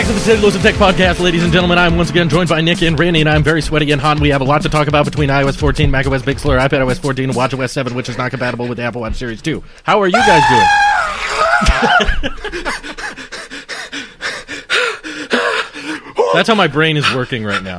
back to the Cellulose Tech Podcast, ladies and gentlemen. I'm once again joined by Nick and Randy, and I'm very sweaty and hot. We have a lot to talk about between iOS 14, macOS Big Sur, iPadOS 14, and watchOS 7, which is not compatible with the Apple Watch Series 2. How are you guys doing? That's how my brain is working right now.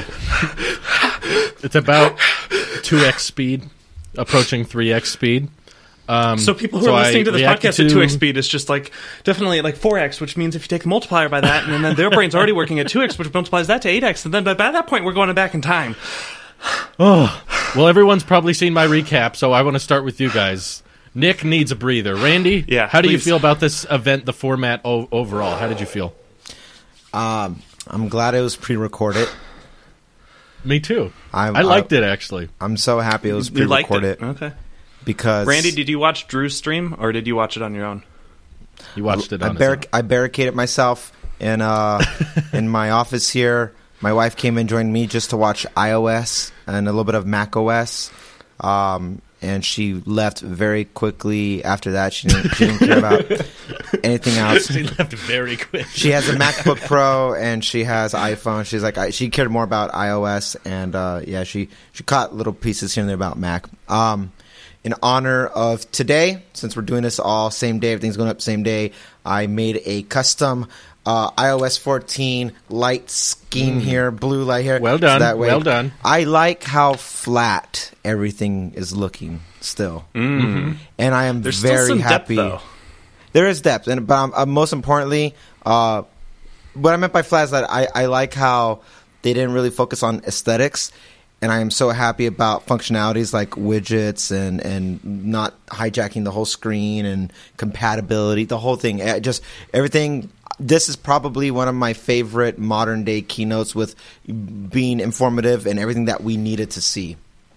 It's about 2x speed, approaching 3x speed. So people who are listening to this podcast at 2x speed is just like definitely like 4x, which means if you take the multiplier by that, and then their brain's already working at 2x, which multiplies that to 8x, and then by that point we're going back in time. Oh, well, everyone's probably seen my recap, so I want to start with you guys. Nick needs a breather. Randy, how do you feel about this event, the format overall? How did you feel? I'm glad it was pre-recorded. Me too. I liked it, actually. I'm so happy it was pre-recorded. Okay. Because Randy, did you watch Drew's stream, or did you watch it on your own? You watched it on his own. I barricaded myself in my office here. My wife came and joined me just to watch iOS and a little bit of macOS. And she left very quickly after that. She didn't care about anything else. She left very quick. She has a MacBook Pro and she has iPhone. She's like, she cared more about iOS, and she caught little pieces here and there about Mac. In honor of today, since we're doing this all same day, everything's going up same day, I made a custom iOS 14 light scheme here, blue light here. Well done. So that way, well done. I like how flat everything is looking still. Mm-hmm. And I am There's very still some happy. Depth, though. There is depth. But most importantly, what I meant by flat is that I like how they didn't really focus on aesthetics. And I am so happy about functionalities like widgets and not hijacking the whole screen and compatibility, the whole thing. Just everything. This is probably one of my favorite modern day keynotes, with being informative and everything that we needed to see.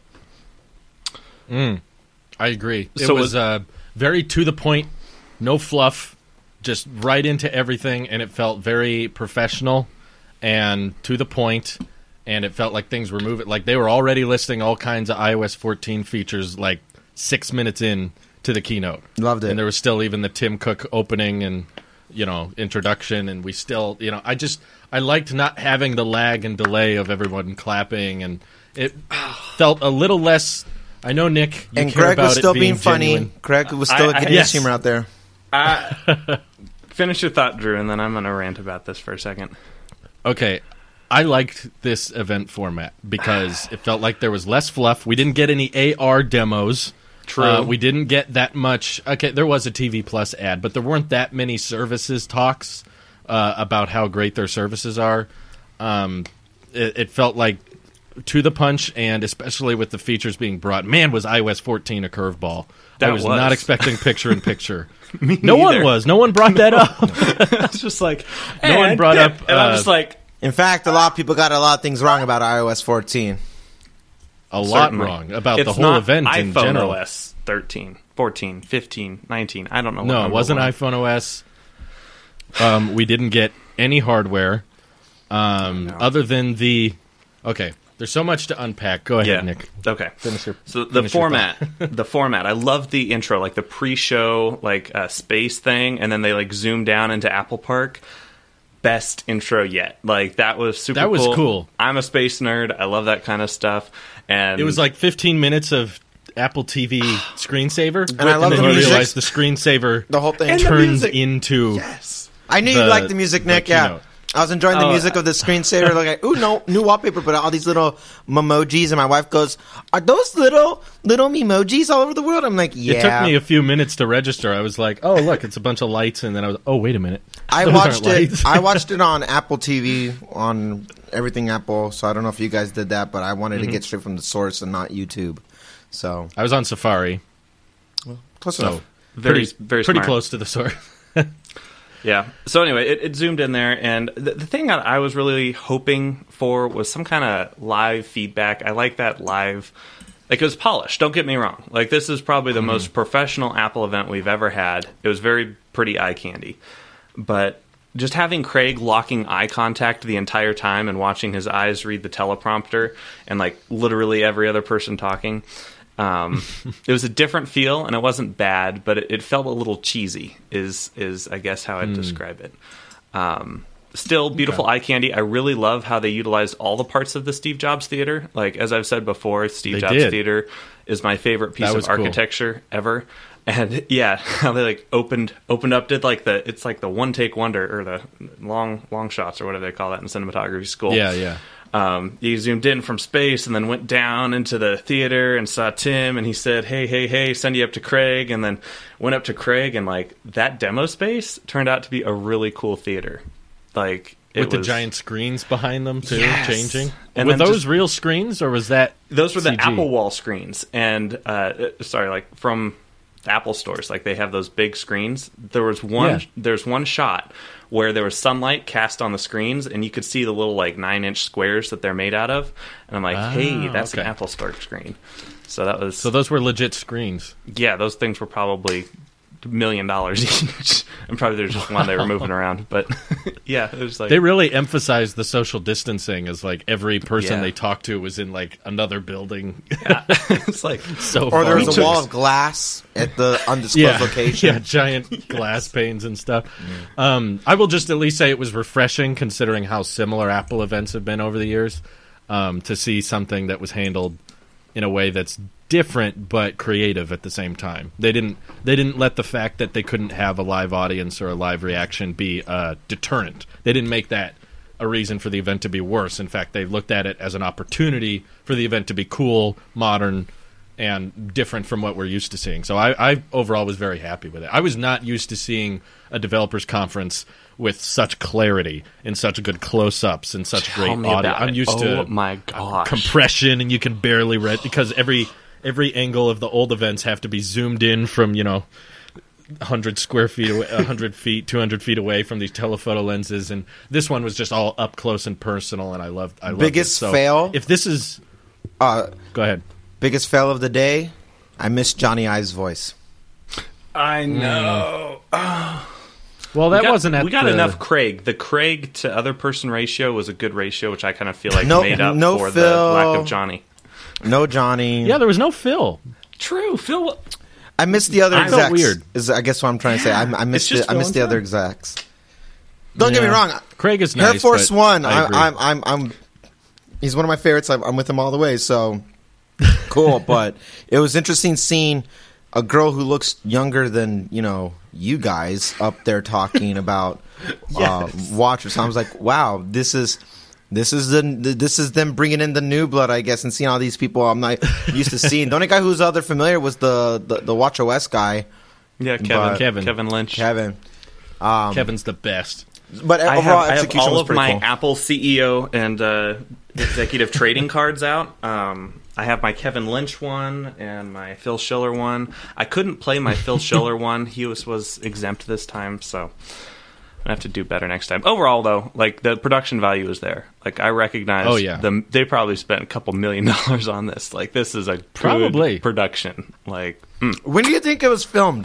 I agree. It was very to the point, no fluff, just right into everything, and it felt very professional and to the point. And it felt like things were moving. Like they were already listing all kinds of iOS 14 features like 6 minutes in to the keynote. Loved it. And there was still even the Tim Cook opening and, introduction. And we still, I liked not having the lag and delay of everyone clapping. And it felt a little less, I know, Nick, you and care Greg about was still it being funny. genuine. Greg was still getting his humor out there. Finish your thought, Drew, and then I'm going to rant about this for a second. Okay. I liked this event format because it felt like there was less fluff. We didn't get any AR demos. True. We didn't get that much. Okay, there was a TV Plus ad, but there weren't that many services talks about how great their services are. It felt like to the punch, and especially with the features being brought. Man, was iOS 14 a curveball. I was not expecting picture-in-picture. No one was. No one brought that up. I was just like, no one brought up. And I'm just like, in fact, a lot of people got a lot of things wrong about iOS 14. A lot wrong about the whole event in general. iPhone OS 13, 14, 15, 19. I don't know. No, it wasn't iPhone OS. We didn't get any hardware other than the... Okay, there's so much to unpack. Go ahead, Nick. Okay. The format. The format. I love the intro, like the pre-show space thing, and then they zoom down into Apple Park. Best intro yet. That was super cool. That was cool. I'm a space nerd. I love that kind of stuff. And it was 15 minutes of Apple TV screensaver. And I love the music. You realize the screensaver the whole thing turns into... Yes. I knew you liked the music, Nick. Yeah. I was enjoying the music of the screensaver. Ooh, no, new wallpaper, but all these little memojis. And my wife goes, "Are those little memojis all over the world?" I'm like, "Yeah." It took me a few minutes to register. I was like, "Oh, look, it's a bunch of lights," and then I was, "Oh, wait a minute." I watched it on Apple TV, on everything Apple. So I don't know if you guys did that, but I wanted to get straight from the source and not YouTube. So I was on Safari. Well, close enough. Very pretty smart. close to the source. Yeah. So anyway, it zoomed in there, and the thing that I was really hoping for was some kind of live feedback. I like that live. It was polished. Don't get me wrong. This is probably the most professional Apple event we've ever had. It was very pretty eye candy, but just having Craig locking eye contact the entire time and watching his eyes read the teleprompter and literally every other person talking. It was a different feel, and it wasn't bad, but it felt a little cheesy. Is I guess how I'd describe it. Still beautiful eye candy. I really love how they utilized all the parts of the Steve Jobs Theater. Like, as I've said before, Steve Jobs Theater is my favorite piece of architecture ever. And yeah, how they like opened up, did like it's like the one take wonder, or the long shots, or whatever they call that in cinematography school. Yeah. You zoomed in from space and then went down into the theater and saw Tim, and he said, hey, send you up to Craig, and then went up to Craig, and like that demo space turned out to be a really cool theater. Like, with the giant screens behind them too, changing. And were those real screens, or was that those were CG? the Apple Wall screens? And like from Apple stores, like they have those big screens. There's one shot where there was sunlight cast on the screens, and you could see the little like 9-inch squares that they're made out of. And I'm like, hey, that's an Apple Store screen. So that was. So those were legit screens. Yeah, those things were probably $1 million each, and probably there's just one they were moving around. But yeah, it was like they really emphasized the social distancing, as like every person they talked to was in like another building. Yeah. It's like so. Or there was a wall of glass at the undisclosed location. Yeah, giant glass panes and stuff. I will just at least say it was refreshing, considering how similar Apple events have been over the years, to see something that was handled in a way that's different but creative at the same time. They didn't let the fact that they couldn't have a live audience or a live reaction be a deterrent. They didn't make that a reason for the event to be worse. In fact, they looked at it as an opportunity for the event to be cool, modern, and different from what we're used to seeing. So I overall was very happy with it. I was not used to seeing a developers conference with such clarity and such good close-ups and such great audio. I'm used to my gosh. compression, and you can barely read, because every angle of the old events have to be zoomed in from 100 square feet away, 100 feet, 200 feet away from these telephoto lenses, and this one was just all up close and personal, and I loved biggest it. So fail. If this is, go ahead. Biggest fail of the day. I missed Johnny Ive's voice. I know. Well, that wasn't at we got enough Craig. The Craig to other person ratio was a good ratio, which I kind of feel like made up for Phil, the lack of Johnny. No Johnny. Yeah, there was no Phil. True, Phil. I missed the other execs. Felt weird. Is I guess what I'm trying to say. I missed the other execs. Don't get me wrong. Craig is nice. Air Force One. I'm he's one of my favorites. I'm with him all the way. So cool. But it was interesting seeing a girl who looks younger than you guys up there talking about Watchers. So I was like, wow, this is them bringing in the new blood, I guess, and seeing all these people I'm not used to seeing. The only guy who's other familiar was the WatchOS guy. Yeah, Kevin Lynch. Kevin's the best. But overall, I have execution all was of pretty my cool. Apple CEO and executive trading cards out. I have my Kevin Lynch one and my Phil Schiller one. I couldn't play my Phil Schiller one. He was exempt this time, so I have to do better next time. Overall, though, like the production value is there. Like I recognize them. They probably spent a couple $1 million on this. Like this is a good production. Like when do you think it was filmed?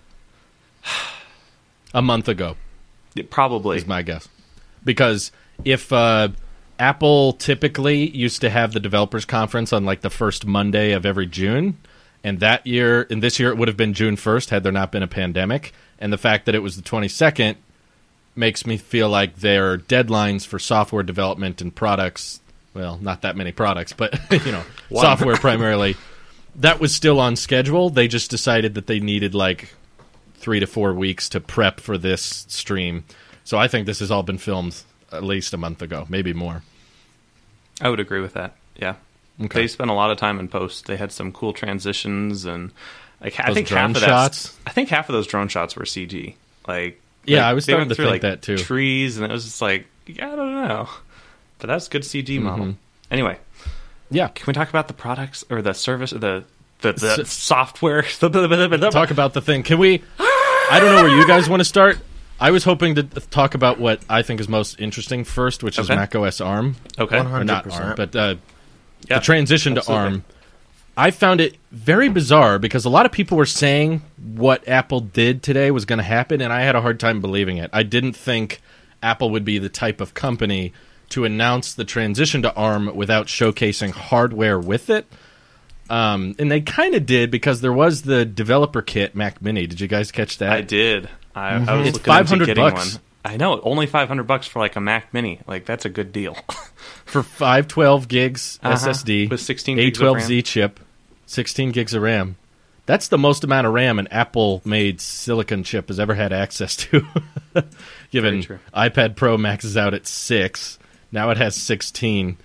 A month ago. Probably is my guess. Because if Apple typically used to have the developers conference on like the first Monday of every June, and this year it would have been June 1st had there not been a pandemic, and the fact that it was the 22nd makes me feel like their deadlines for software development and products, well, not that many products, but software primarily, that was still on schedule. They just decided that they needed like 3 to 4 weeks to prep for this stream. So I think this has all been filmed at least a month ago, maybe more. I would agree with that. Yeah. Okay. They spent a lot of time in post. They had some cool transitions, and I think half of those drone shots were CG. I was starting to think that too. Trees, and it was just like, I don't know, but that's a good CG model. Anyway, yeah. Can we talk about the products or the service or the software? Talk about the thing. Can we? I don't know where you guys want to start. I was hoping to talk about what I think is most interesting first, which is macOS ARM. Okay. 100%. Or not ARM, but the transition to ARM. I found it very bizarre because a lot of people were saying what Apple did today was going to happen, and I had a hard time believing it. I didn't think Apple would be the type of company to announce the transition to ARM without showcasing hardware with it. And they kind of did, because there was the developer kit Mac Mini. Did you guys catch that? I did. I was it's looking into getting $500. one. I know, only $500 for like a Mac Mini. Like, that's a good deal. For 512 gigs SSD, with 16 gigs of A12Z RAM. chip, 16 gigs of RAM. That's the most amount of RAM an Apple-made silicon chip has ever had access to. Given true. iPad Pro maxes out at 6, now it has 16.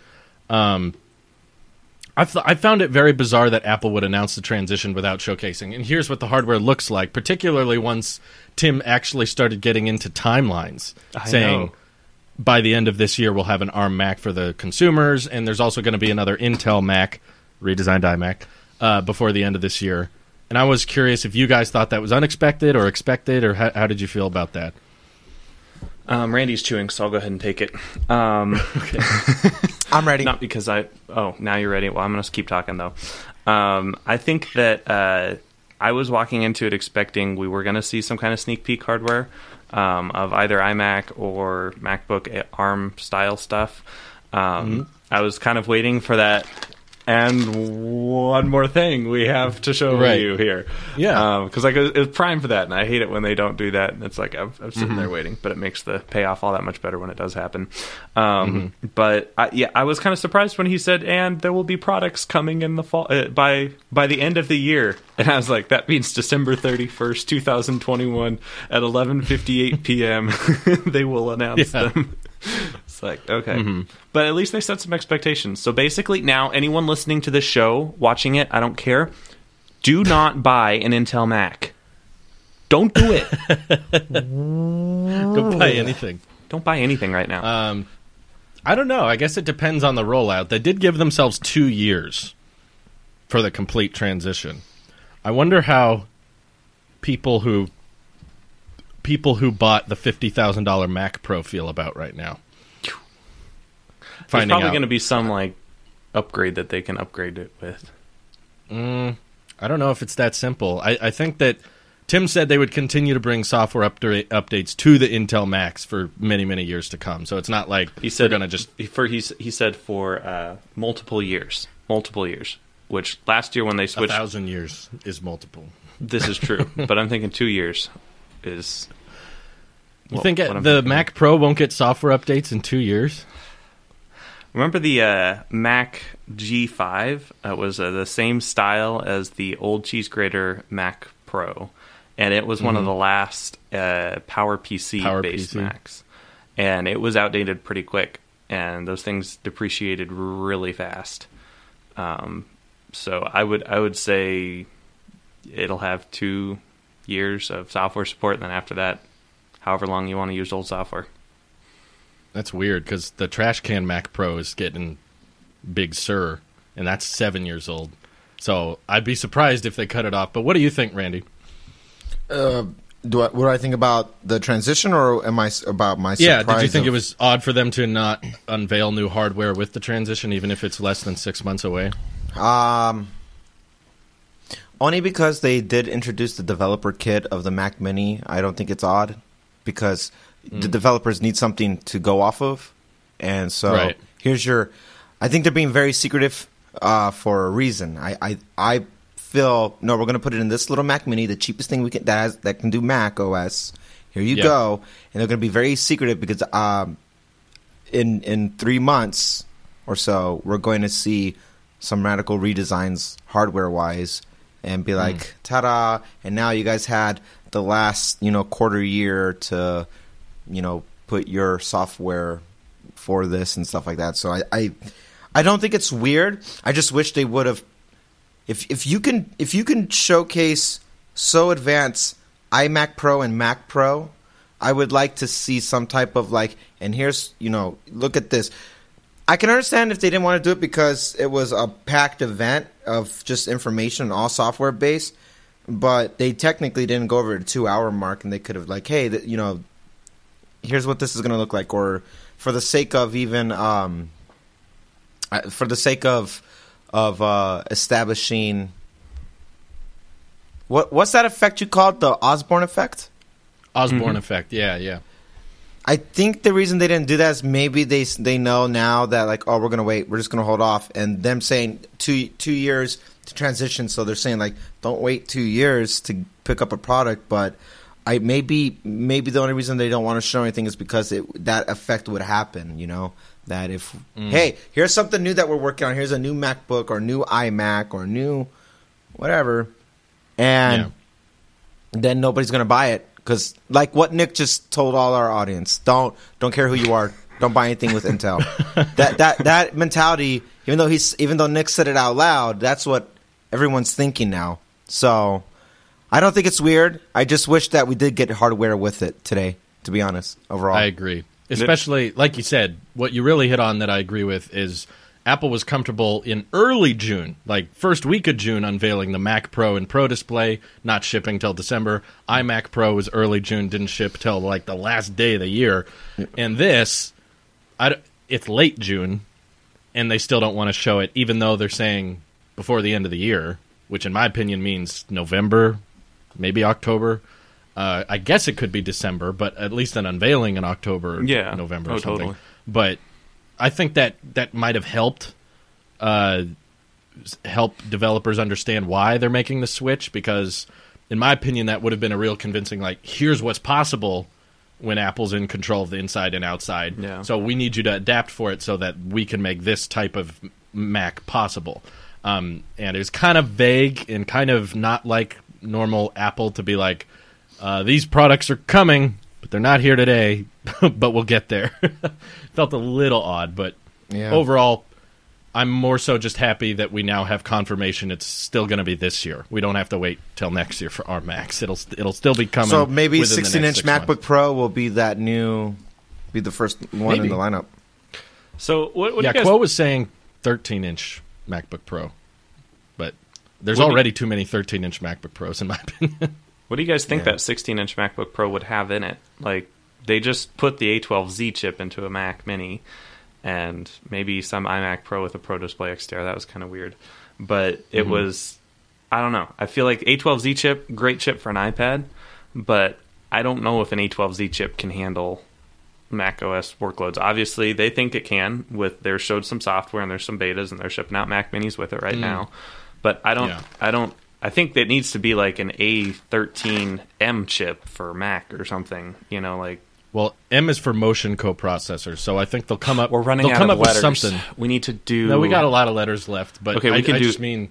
I found it very bizarre that Apple would announce the transition without showcasing. And here's what the hardware looks like, particularly once Tim actually started getting into timelines, saying know. by the end of this year we'll have an ARM Mac for the consumers, and there's also going to be another Intel Mac, redesigned iMac, before the end of this year. And I was curious if you guys thought that was unexpected or expected, or how did you feel about that? Randy's chewing, so I'll go ahead and take it. Okay. I'm ready. Not because now you're ready. Well, I'm going to keep talking, though. I think that I was walking into it expecting we were going to see some kind of sneak peek hardware of either iMac or MacBook ARM-style stuff. I was kind of waiting for that. And one more thing we have to show you here. Yeah. Because it was prime for that, and I hate it when they don't do that. And it's like, I'm sitting there waiting, but it makes the payoff all that much better when it does happen. But, I was kind of surprised when he said, and there will be products coming in the fall by the end of the year. And I was like, that means December 31st, 2021 at 11:58 p.m. they will announce them. It's like, okay. But at least they set some expectations. So basically, now, anyone listening to this show, watching it, I don't care, do not buy an Intel Mac. Don't do it. Don't buy anything. Don't buy anything right now. I don't know. I guess it depends on the rollout. They did give themselves 2 years for the complete transition. I wonder how people who bought the $50,000 Mac Pro feel about right now. There's probably going to be some like upgrade that they can upgrade it with. I don't know if it's that simple. I think that Tim said they would continue to bring software updates to the Intel Macs for many, many years to come. So it's not like he said they're going to just... He said for multiple years. Which last year when they switched... 1,000 years is multiple. This is true. But I'm thinking 2 years is... You think the Mac Pro won't get software updates in 2 years? Remember the Mac G5? It was the same style as the old cheese grater Mac Pro. And it was one of the last PowerPC-based Macs. And it was outdated pretty quick. And those things depreciated really fast. So I would say it'll have 2 years of software support. And then after that, however long you want to use old software. That's weird, because the trash can Mac Pro is getting Big Sur, and that's 7 years old. So I'd be surprised if they cut it off. But what do you think, Randy? What do I think about the transition, or am I about my surprise? Yeah, did you think it was odd for them to not unveil new hardware with the transition, even if it's less than 6 months away? Only because they did introduce the developer kit of the Mac Mini. I don't think it's odd, because the developers need something to go off of. And so here's your... I think they're being very secretive for a reason. I feel, no, we're going to put it in this little Mac Mini, the cheapest thing we can that can do Mac OS. Here you go. And they're going to be very secretive because in 3 months or so, we're going to see some radical redesigns hardware-wise and be like, ta-da, and now you guys had the last, quarter year to... put your software for this and stuff like that. So I don't think it's weird. I just wish they would have. If you can showcase so advanced iMac Pro and Mac Pro, I would like to see some type of and here's look at this. I can understand if they didn't want to do it because it was a packed event of just information, all software based, but they technically didn't go over the 2 hour mark, and they could have hey, here's what this is going to look like, or for the sake of even establishing what's that effect you called, the Osborne effect? Osborne effect, yeah. I think the reason they didn't do that is maybe they know now that we're going to wait, we're just going to hold off, and them saying 2 years to transition, so they're saying don't wait 2 years to pick up a product, but maybe the only reason they don't want to show anything is because that effect would happen. That if hey, here's something new that we're working on. Here's a new MacBook or new iMac or new whatever, and then nobody's gonna buy it because, like what Nick just told all our audience, don't care who you are, don't buy anything with Intel. that mentality, even though Nick said it out loud, that's what everyone's thinking now. So I don't think it's weird. I just wish that we did get hardware with it today, to be honest, overall. I agree. Especially, like you said, what you really hit on that I agree with is Apple was comfortable in early June, like first week of June, unveiling the Mac Pro and Pro Display, not shipping till December. iMac Pro was early June, didn't ship till like the last day of the year. And this, it's late June, and they still don't want to show it, even though they're saying before the end of the year, which in my opinion means November, maybe October. I guess it could be December, but at least an unveiling in October, November or something. Totally. But I think that might have helped developers understand why they're making the switch, because in my opinion that would have been a real convincing, like, here's what's possible when Apple's in control of the inside and outside. Yeah. So we need you to adapt for it so that we can make this type of Mac possible. And it was kind of vague and kind of not like normal Apple to be like, these products are coming, but they're not here today, but we'll get there. Felt a little odd, but overall, I'm more so just happy that we now have confirmation it's still going to be this year. We don't have to wait till next year for our Macs. It'll still be coming. So maybe 16-inch MacBook Pro will be the first one in the lineup. So what do you guys... Quo was saying 13-inch MacBook Pro, but there's already too many 13-inch MacBook Pros in my opinion. What do you guys think that 16-inch MacBook Pro would have in it? Like, they just put the A12Z chip into a Mac Mini, and maybe some iMac Pro with a Pro Display XDR. That was kind of weird. But it was, I don't know. I feel like A12Z chip, great chip for an iPad, but I don't know if an A12Z chip can handle Mac OS workloads. Obviously, they think it can. They showed some software, and there's some betas, and they're shipping out Mac Minis with it right now. But I think it needs to be like an A13M chip for Mac or something, Well, M is for motion coprocessors, so I think they'll come up. We're running out of letters. With something. We need to do. No, we got a lot of letters left, but okay, we can do just mean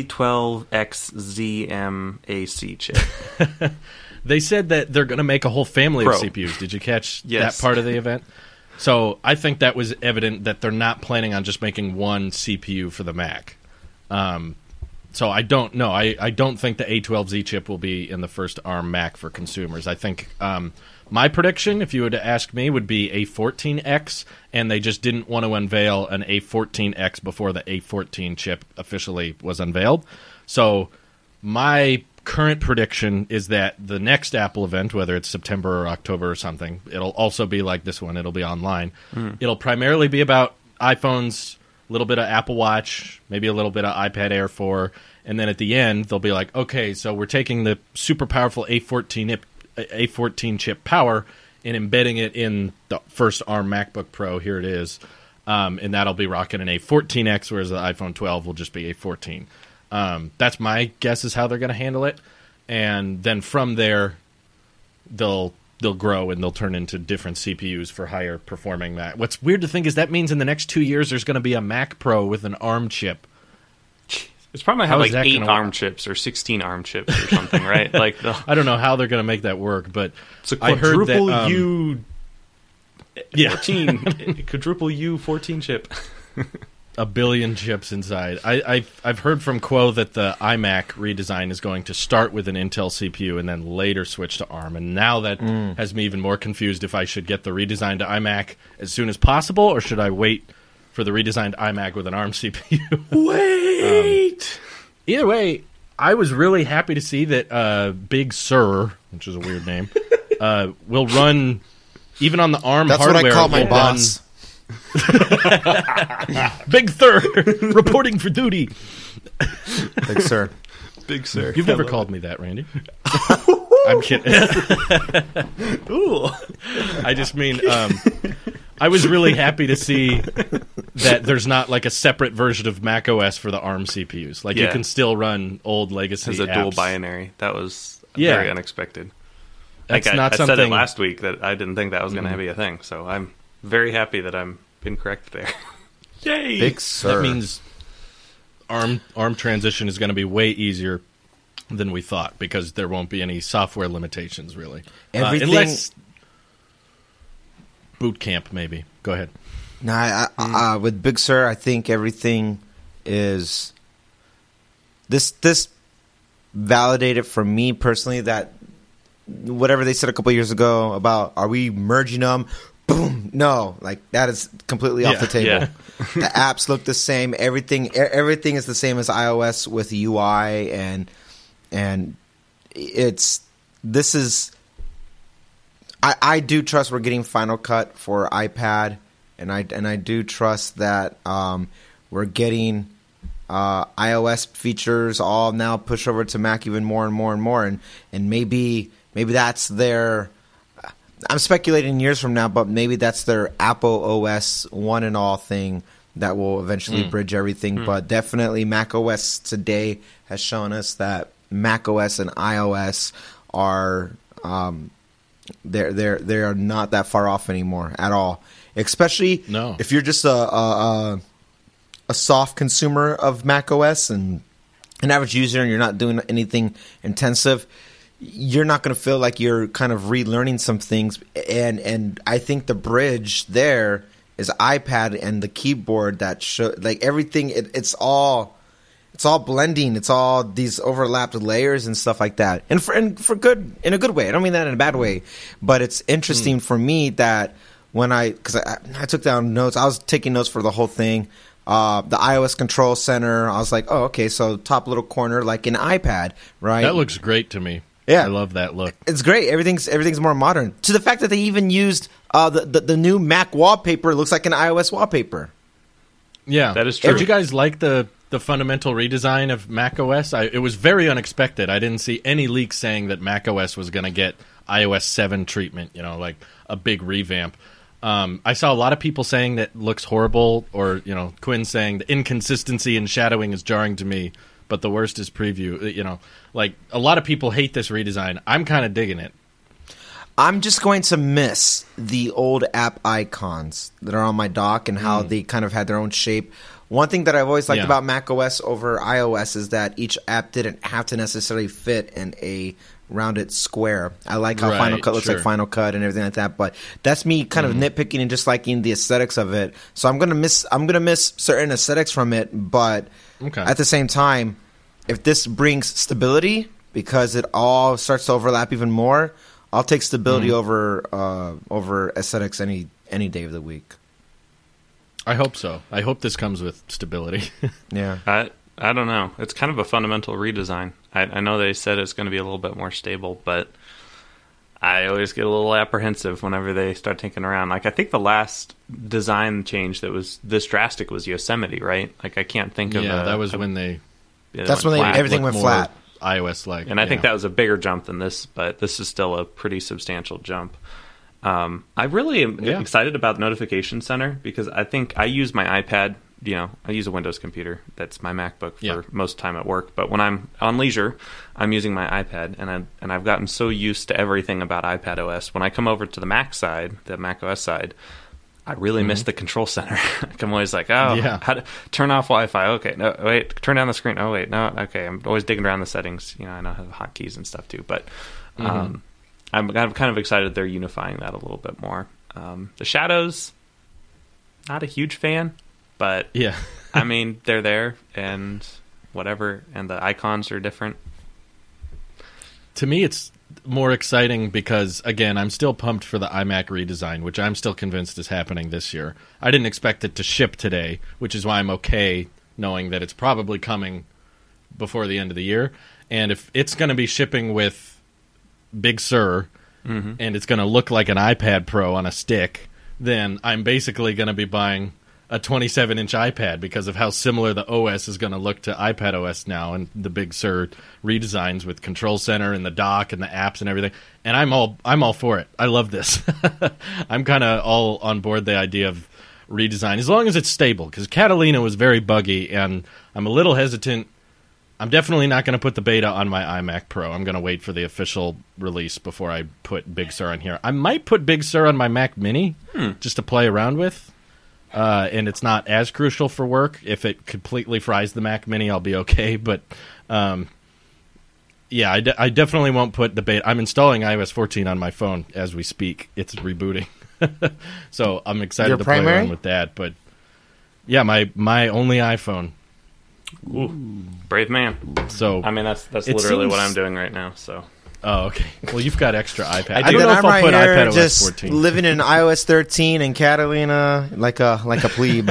A12XZMAC chip. They said that they're going to make a whole family Pro. of CPUs. Did you catch that part of the event? So I think that was evident that they're not planning on just making one CPU for the Mac. So I don't know. I don't think the A12Z chip will be in the first ARM Mac for consumers. I think my prediction, if you were to ask me, would be A14X, and they just didn't want to unveil an A14X before the A14 chip officially was unveiled. So my current prediction is that the next Apple event, whether it's September or October or something, it'll also be like this one. It'll be online. It'll primarily be about iPhones, a little bit of Apple Watch, maybe a little bit of iPad Air 4, and then at the end, they'll be like, okay, so we're taking the super powerful A14 chip power and embedding it in the first ARM MacBook Pro. Here it is. And that'll be rocking an A14X, whereas the iPhone 12 will just be A14. That's my guess is how they're going to handle it. And then from there, they'll grow and they'll turn into different CPUs for higher performing Mac. What's weird to think is that means in the next 2 years there's going to be a Mac Pro with an ARM chip. It's probably have like 8 ARM chips or 16 ARM chips or something, right? Like I don't know how they're going to make that work, but it's a quadruple U 14, quadruple U 14 chip. A billion chips inside. I've heard from Quo that the iMac redesign is going to start with an Intel CPU and then later switch to ARM. And now that has me even more confused if I should get the redesigned iMac as soon as possible or should I wait for the redesigned iMac with an ARM CPU. Wait! Either way, I was really happy to see that Big Sur, which is a weird name, will run even on the ARM That's hardware. That's what I call my boss. Big Sur, reporting for duty. Big Sur. Big Sur. You've never called me that, Randy. I'm kidding. Ooh. I just mean, I was really happy to see that there's not like a separate version of Mac OS for the ARM CPUs. Like you can still run old legacy as a apps. dual binary. That was very unexpected. That's I not said it something. last week that I didn't think that was going to be a thing. So I'm very happy that I'm incorrect there. Yay! Big Sur. That means ARM transition is going to be way easier than we thought because there won't be any software limitations really. Everything- Unless Boot Camp, maybe. Go ahead. No, with Big Sur, I think everything is this validated for me personally that whatever they said a couple years ago about are we merging them? Boom! No, like that is completely off the table. Yeah. The apps look the same. Everything is the same as iOS with UI and this is. I do trust we're getting Final Cut for iPad, and I do trust that we're getting iOS features all now pushed over to Mac even more and more and more, and maybe that's their. I'm speculating years from now, but maybe that's their Apple OS one and all thing that will eventually bridge everything. But definitely Mac OS today has shown us that Mac OS and iOS are. They are not that far off anymore at all. Especially if you're just a soft consumer of Mac OS and an average user, and you're not doing anything intensive, you're not going to feel like you're kind of relearning some things. And I think the bridge there is iPad and the keyboard that show like everything. It's all blending. It's all these overlapped layers and stuff like that. And for good, in a good way. I don't mean that in a bad way, but it's interesting for me that when because I took down notes, I was taking notes for the whole thing. The iOS Control Center, I was like, oh, okay, so top little corner like an iPad, right? That looks great to me. Yeah, I love that look. It's great. Everything's more modern. To the fact that they even used the new Mac wallpaper looks like an iOS wallpaper. Yeah, that is true. Did you guys like the fundamental redesign of macOS? It was very unexpected. I didn't see any leaks saying that macOS was going to get iOS 7 treatment, like a big revamp. I saw a lot of people saying that looks horrible, or, Quinn saying the inconsistency and shadowing is jarring to me, but the worst is preview. Like a lot of people hate this redesign. I'm kind of digging it. I'm just going to miss the old app icons that are on my dock and how they kind of had their own shape. One thing that I've always liked about macOS over iOS is that each app didn't have to necessarily fit in a rounded square. I like how Final Cut looks like Final Cut and everything like that, but that's me kind of nitpicking and just liking the aesthetics of it. So I'm gonna miss certain aesthetics from it, but at the same time, if this brings stability because it all starts to overlap even more, I'll take stability over aesthetics any day of the week. I hope so. I hope this comes with stability. Yeah. I don't know. It's kind of a fundamental redesign. I know they said it's going to be a little bit more stable, but I always get a little apprehensive whenever they start tinking around. Like, I think the last design change that was this drastic was Yosemite, right? Like, I can't think of that was when they... That's when everything went flat. iOS-like. And I think that was a bigger jump than this, but this is still a pretty substantial jump. I really am excited about Notification Center because I think I use my iPad. I use a Windows computer. That's my MacBook for most time at work. But when I'm on leisure, I'm using my iPad, and I've gotten so used to everything about iPad OS. When I come over to the Mac side, the Mac OS side, I really miss the control center. I'm always like, how to turn off Wi-Fi? Okay, no, wait, turn down the screen. Oh, wait, no, okay. I'm always digging around the settings. I know how the hotkeys and stuff too, but I'm kind of excited they're unifying that a little bit more. The shadows, not a huge fan, but I mean, they're there and whatever, and the icons are different. To me, it's more exciting because, again, I'm still pumped for the iMac redesign, which I'm still convinced is happening this year. I didn't expect it to ship today, which is why I'm okay knowing that it's probably coming before the end of the year. And if it's going to be shipping with Big Sur, and it's going to look like an iPad Pro on a stick, then I'm basically going to be buying a 27-inch iPad because of how similar the OS is going to look to iPad OS now, and the Big Sur redesigns with Control Center and the dock and the apps and everything. And I'm all for it. I love this. I'm kind of all on board the idea of redesign as long as it's stable, because Catalina was very buggy, and I'm a little hesitant I'm definitely not going to put the beta on my iMac Pro. I'm going to wait for the official release before I put Big Sur on here. I might put Big Sur on my Mac Mini just to play around with. And it's not as crucial for work. If it completely fries the Mac Mini, I'll be okay. But yeah, I definitely won't put the beta. I'm installing iOS 14 on my phone as we speak. It's rebooting. So I'm excited Your to play primary? around with that. But yeah, my only iPhone. Ooh, brave man. So I mean, that's It literally what seems- I'm doing right now. So oh, okay. Well, you've got extra iPad. I And don't then know if I'm I'll right put here iPad OS just 14. living in iOS 13 and Catalina like a plebe.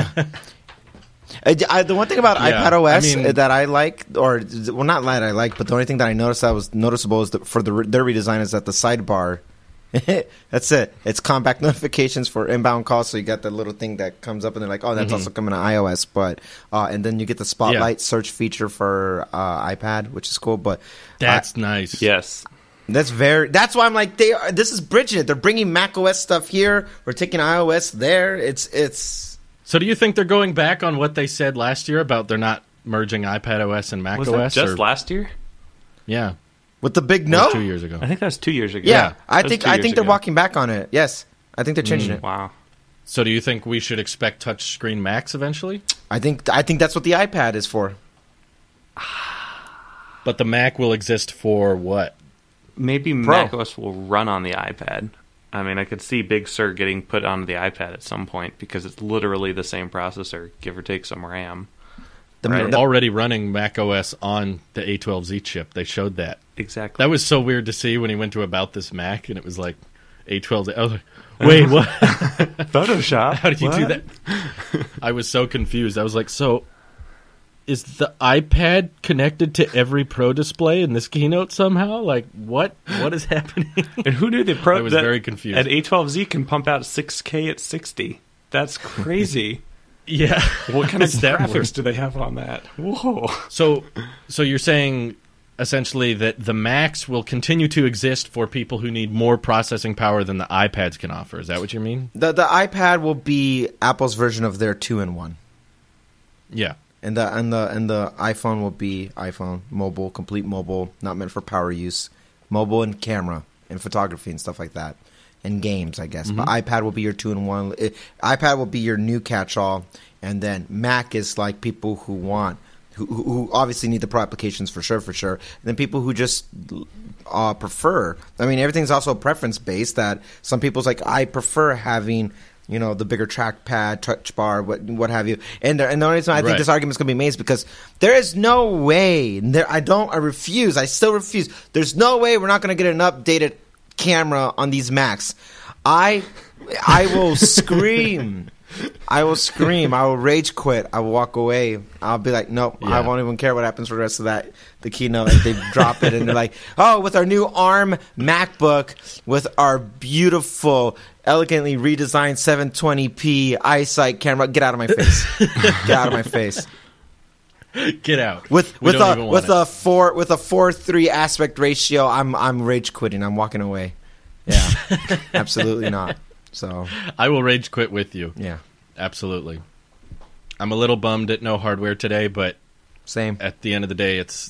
The one thing about Yeah, iPad OS I mean- that I like, or well, not that I like, but the only thing that I noticed that was noticeable is that for their redesign is that the sidebar. That's it. It's compact notifications for inbound calls. So you got the little thing that comes up, and they're like, "Oh, that's also coming to iOS." But and then you get the Spotlight search feature for iPad, which is cool. But That's nice. yes, that's why I'm like, this is bridging it. They're bringing Mac OS stuff here. We're taking iOS there. It's. So do you think they're going back on what they said last year about they're not merging iPad OS and Mac was OS? that just or- last year? Yeah. With the big It was no? 2 years ago. I think that was 2 years ago. Yeah, I That was think 2 years they're ago. walking back on it. Yes, I think they're changing it. Wow. So do you think we should expect touchscreen Macs eventually? I think that's what the iPad is for. But the Mac will exist for what? Maybe Pro. macOS will run on the iPad. I mean, I could see Big Sur getting put onto the iPad at some point because it's literally the same processor, give or take some RAM. Right. They're already running Mac OS on the A12Z chip. They showed that. Exactly. That was so weird to see when he went to About This Mac and it was like A12Z. I was like, wait, what? Photoshop. How did you do that? I was so confused. I was like, so is the iPad connected to every Pro display in this keynote somehow? Like, what is happening? And who knew the Pro I was that very confused. at A12Z can pump out 6K at 60? That's crazy. Yeah. What kind of Is that graphics worse? do they have on that? Whoa. So you're saying essentially that the Macs will continue to exist for people who need more processing power than the iPads can offer. Is that what you mean? The iPad will be Apple's version of their 2-in-1. Yeah. And the iPhone will be iPhone mobile, complete mobile, not meant for power use, mobile and camera and photography and stuff like that, and games, I guess. But iPad will be your 2-in-1. iPad will be your new catch-all, and then Mac is like people who want, who obviously need the Pro applications for sure, and then people who just prefer. I mean, everything's also preference based. That some people's like, I prefer having, you know, the bigger trackpad, touch bar, what have you. And the only reason I think Right. this argument is going to be made is because there is no way. I refuse. I still refuse. There's no way we're not going to get an updated camera on these Macs. I will scream. I will scream. I will rage quit. I will walk away. I'll be like, nope, I Yeah. won't even care what happens for the rest of the keynote. Like, they drop it and they're like, oh, with our new ARM MacBook, with our beautiful, elegantly redesigned 720p eyesight camera, get out of my face. Get out of my face. Get out. With We don't even a want with it. a 4:3 aspect ratio, I'm rage quitting. I'm walking away. Yeah, absolutely not. So I will rage quit with you. yeah, Absolutely. I'm a little bummed at no hardware today, but same. at the end of the day, it's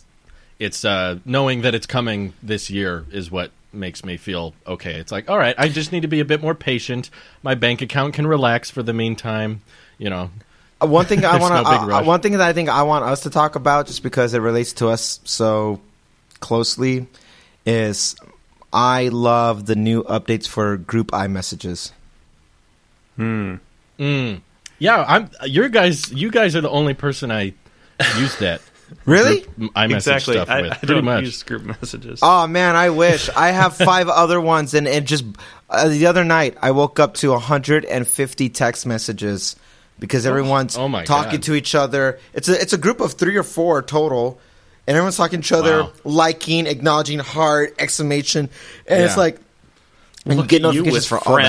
knowing that it's coming this year is what makes me feel okay. It's like, all right, I just need to be a bit more patient. My bank account can relax for the meantime. You know, One thing I There's want no big rush. one thing that I think I want us to talk about, just because it relates to us so closely, is I love the new updates for group iMessages. yeah. You guys are the only person I use that Really? iMessage Exactly. stuff I with. Pretty don't much. use group messages. Oh man, I wish. I have 5 other ones, and it just the other night I woke up to 150 text messages because everyone's oh my talking God. to each other. It's a group of 3 or 4 total, and everyone's talking to each other, Wow. liking, acknowledging, heart, exclamation, and it's Yeah. like. And Look you get at you notifications with for all that.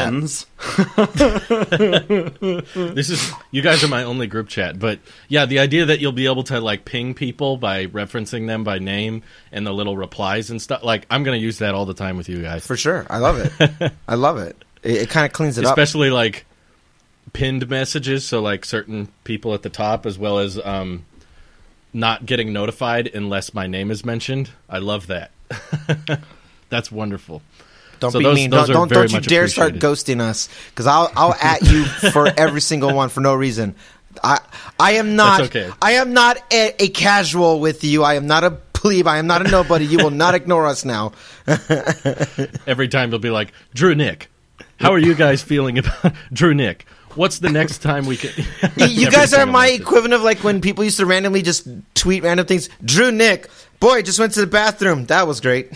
friends. This is you guys are my only group chat, but yeah, the idea that you'll be able to like ping people by referencing them by name and the little replies and stuff. Like I'm going to use that all the time with you guys, For sure, I love it. I love it. It kind of cleans it up. especially like pinned messages. So like certain people at the top, as well as not getting notified unless my name is mentioned. I love that. That's wonderful. Don't So be those- mean. those are Don't very you much dare start appreciated. ghosting us, because I'll at you for every single one for no reason. I am not. That's okay. I am not a casual with you. I am not a plebe. I am not a nobody. You will not ignore us now. Every time they'll be like, Drew Nick, how are you guys feeling about Drew Nick? What's the next time we can? You Every guys are single my message. equivalent of like when people used to randomly just tweet random things. Drew Nick, boy, just went to the bathroom. That was great.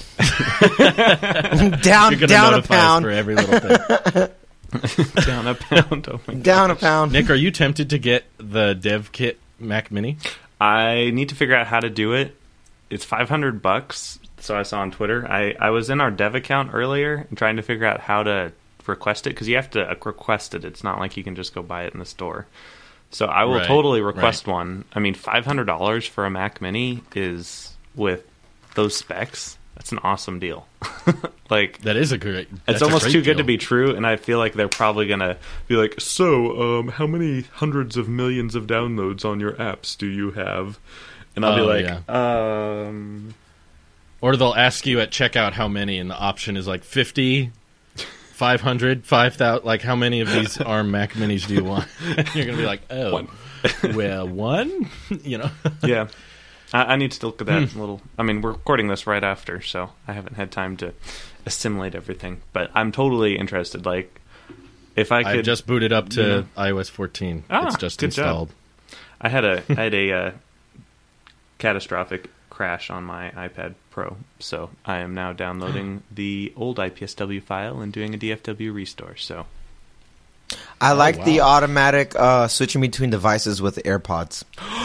down You're gonna down a notify us pound. for every little thing. Down a pound. Oh my God. Down a pound. Nick, are you tempted to get the Dev Kit Mac Mini? I need to figure out how to do it. It's $500. So I saw on Twitter. I was in our dev account earlier and trying to figure out how to request it, because you have to request it. It's not like you can just go buy it in the store. So I will Right, totally request one. I mean, $500 for a Mac Mini is, with those specs, that's an awesome deal. Like, That is a great. it's that's a almost great too good deal. to be true, and I feel like they're probably gonna be like, "So, how many hundreds of millions of downloads on your apps do you have?" And I'll be Oh, like, yeah. Or they'll ask you at checkout how many, and the option is like 50, 500, 5,000. Like, how many of these ARM Mac Minis do you want? You're gonna be like, oh, One. well, one. You know. yeah. I need to look at that little. I mean, we're recording this right after, so I haven't had time to assimilate everything. But I'm totally interested. Like, if I could, I just booted up to Yeah. iOS 14. Ah, It's just good job. installed. I had a catastrophic crash on my iPad Pro, so I am now downloading the old IPSW file and doing a DFW restore. So I like the wow. automatic switching between devices with AirPods.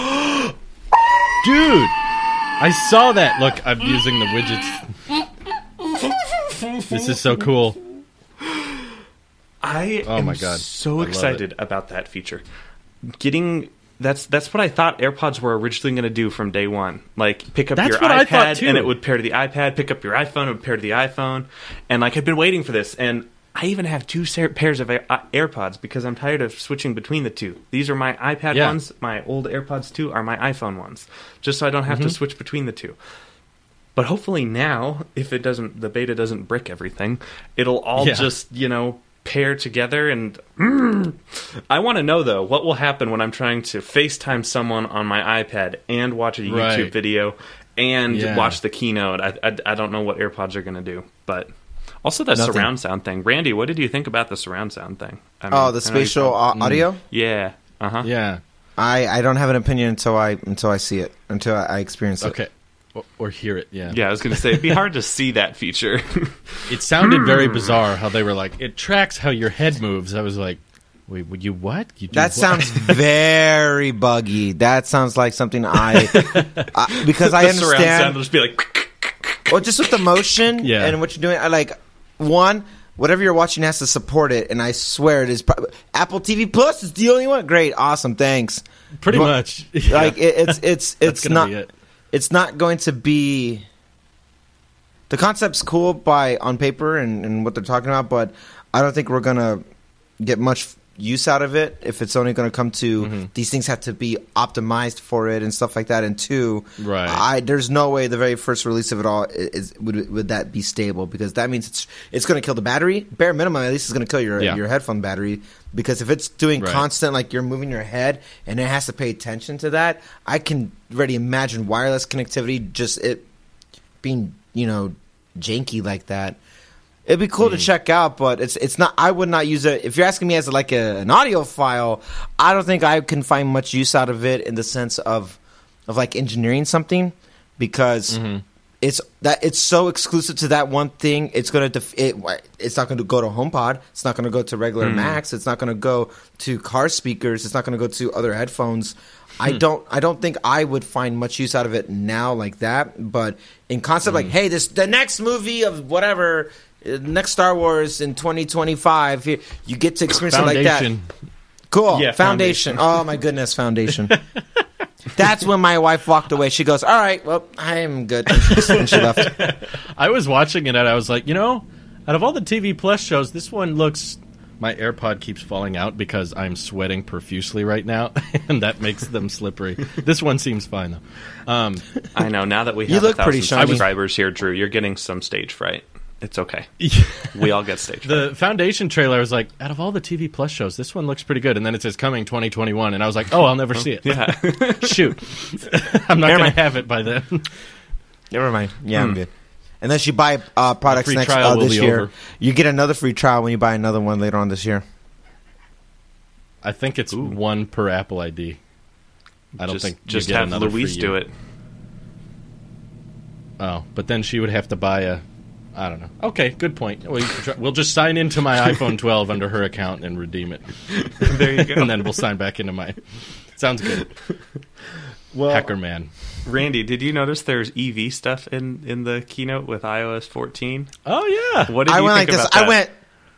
Dude, I saw that. Look, I'm using the widgets. This is so cool. I Oh am my God. so I love excited about that feature. Getting that's what I thought AirPods were originally going to do from day one. Like, pick up That's your what I thought, iPad too. and it would pair to the iPad. Pick up your iPhone, it would pair to the iPhone. And like, I've been waiting for this, and I even have two pairs of AirPods because I'm tired of switching between the two. These are my iPad Yeah. ones. My old AirPods 2 are my iPhone ones, just so I don't have to switch between the two. But hopefully now, if the beta doesn't brick everything, it'll all Yeah. just, pair together. And I want to know, though, what will happen when I'm trying to FaceTime someone on my iPad and watch a YouTube Right. video and Yeah. watch the keynote. I don't know what AirPods are going to do, but also the Nothing. surround sound thing. Randy, what did you think about the surround sound thing? I mean, Oh, the I know you spatial probably- audio. Yeah. Uh-huh. Yeah. I don't have an opinion until I see it, until I experience it. Okay. Or hear it. Yeah. Yeah, I was going to say, it'd be hard to see that feature. It sounded very bizarre how they were like, it tracks how your head moves. I was like, wait, would you what? You do That what? sounds very buggy. That sounds like something because I The surround sound understand. will just be like... Well, just with the motion Yeah. and what you're doing, I like whatever you're watching has to support it, and I swear it is. Apple TV Plus is the only one. Great, awesome, thanks. pretty You- much. Like it's That's gonna not be it. it's not going to be. The concept's cool on paper and what they're talking about, but I don't think we're gonna get much use out of it if it's only going to come to these things have to be optimized for it and stuff like that. And two, Right. there's no way the very first release of it all would that be stable, because that means it's going to kill the battery. Bare minimum, at least it's going to kill your headphone battery, because if it's doing Right. constant, like you're moving your head and it has to pay attention to that, I can already imagine wireless connectivity, just it being janky like that. It'd be cool to check out, but it's not. I would not use it. If you're asking me as like an audio file, I don't think I can find much use out of it in the sense of like engineering something, because it's so exclusive to that one thing. It's gonna it's not going to go to HomePod. It's not going to go to regular Macs. It's not going to go to car speakers. It's not going to go to other headphones. I don't think I would find much use out of it now like that. But in concept, like, hey, the next movie of whatever. Next Star Wars in 2025, you get to experience it like that. Foundation. Cool. Yeah, Foundation. Oh, my goodness, Foundation. That's when my wife walked away. She goes, all right, well, I am good. And she left. I was watching it and I was like, out of all the TV Plus shows, this one looks My AirPod keeps falling out because I'm sweating profusely right now, and that makes them slippery. This one seems fine, though. I know. Now that we You have look 1,000 pretty shiny. subscribers here, Drew, you're getting some stage fright. It's okay. We all get stage fright. The Foundation trailer was like, out of all the TV Plus shows, this one looks pretty good. And then it says coming 2021, and I was like, oh, I'll never see it. Yeah. Shoot. I'm not going to have it by then. Never mind. Yeah, I'm good. Unless you buy products free next trial will this be year, over. you get another free trial when you buy another one later on this year. I think it's one per Apple ID. I don't think just you get have another Louise free do year. it. Oh, but then she would have to buy a... I don't know. Okay, good point. Well, we'll just sign into my iPhone 12 under her account and redeem it. There you go. And then we'll sign back into mine. Sounds good. Well, Hacker man. Randy, did you notice there's EV stuff in the keynote with iOS 14? Oh, yeah. What did I you went think like this. about that? I went.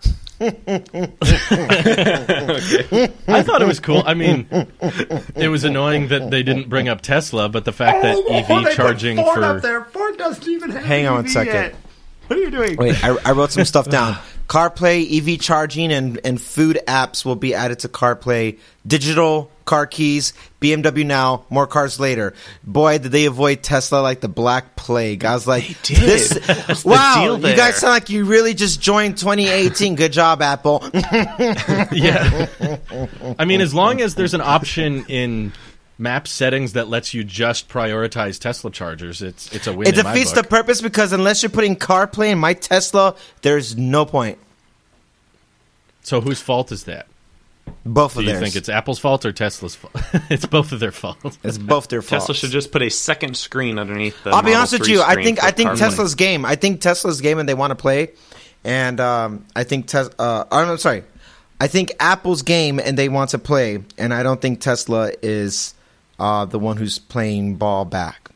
I thought it was cool. I mean, it was annoying that they didn't bring up Tesla, but the fact that EV charging for... Ford doesn't even have Hang on EV one second. yet. What are you doing? Wait, I wrote some stuff down. CarPlay, EV charging, and food apps will be added to CarPlay. Digital car keys, BMW now, more cars later. Boy, did they avoid Tesla like the Black Plague. I was like, They did. What's the wow, deal you there? guys sound like you really just joined 2018. Good job, Apple. Yeah. I mean, as long as there's an option in map settings that lets you just prioritize Tesla chargers, it's a win It in my defeats the book. purpose because unless you're putting CarPlay in my Tesla, there's no point. So whose fault is that? Both Do of you theirs. think it's Apple's fault or Tesla's fault? It's both of their fault. It's both their faults. Tesla should just put a second screen underneath the I'll be Model honest with 3 you. I screen think for CarPlay. Tesla's game. I think Tesla's game, and they want to play. And I think I'm sorry. I think Apple's game, and they want to play. And I don't think Tesla is the one who's playing ball back.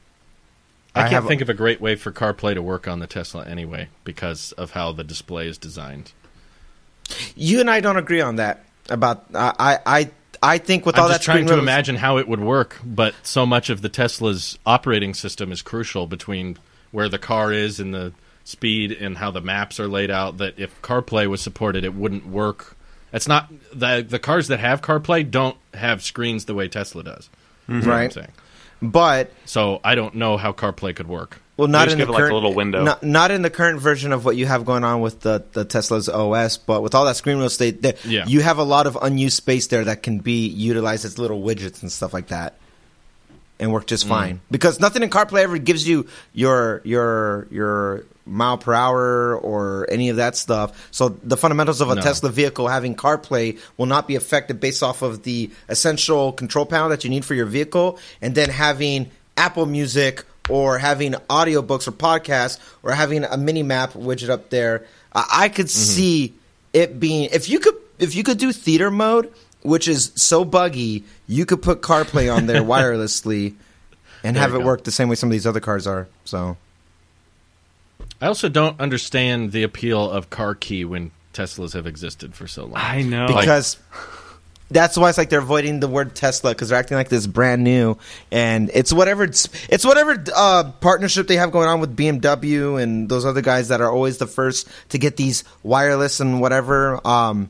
I can't think of a great way for CarPlay to work on the Tesla anyway because of how the display is designed. You and I don't agree on that. About I think with all I'm that just trying to screen imagine how it would work, but so much of the Tesla's operating system is crucial between where the car is and the speed and how the maps are laid out that if CarPlay was supported, it wouldn't work. It's not the cars that have CarPlay don't have screens the way Tesla does. Is what I'm Right. saying. but So I don't know how CarPlay could work. well, not just in the give it like a current little window. Not in the current version of what you have going on with the Tesla's OS, but with all that screen real estate, Yeah. you have a lot of unused space there that can be utilized as little widgets and stuff like that, and work just fine. Because nothing in CarPlay ever gives you your mile per hour or any of that stuff. So the fundamentals of a No. Tesla vehicle having CarPlay will not be affected based off of the essential control panel that you need for your vehicle, and then having Apple Music or having audiobooks or podcasts or having a mini map widget up there. I could see it being if you could do theater mode, which is so buggy, you could put CarPlay on there wirelessly and There have you it go. work the same way some of these other cars are. So I also don't understand the appeal of car key when Teslas have existed for so long. I know. because that's why it's like they're avoiding the word Tesla because they're acting like this brand new, and it's whatever partnership they have going on with BMW and those other guys that are always the first to get these wireless and whatever.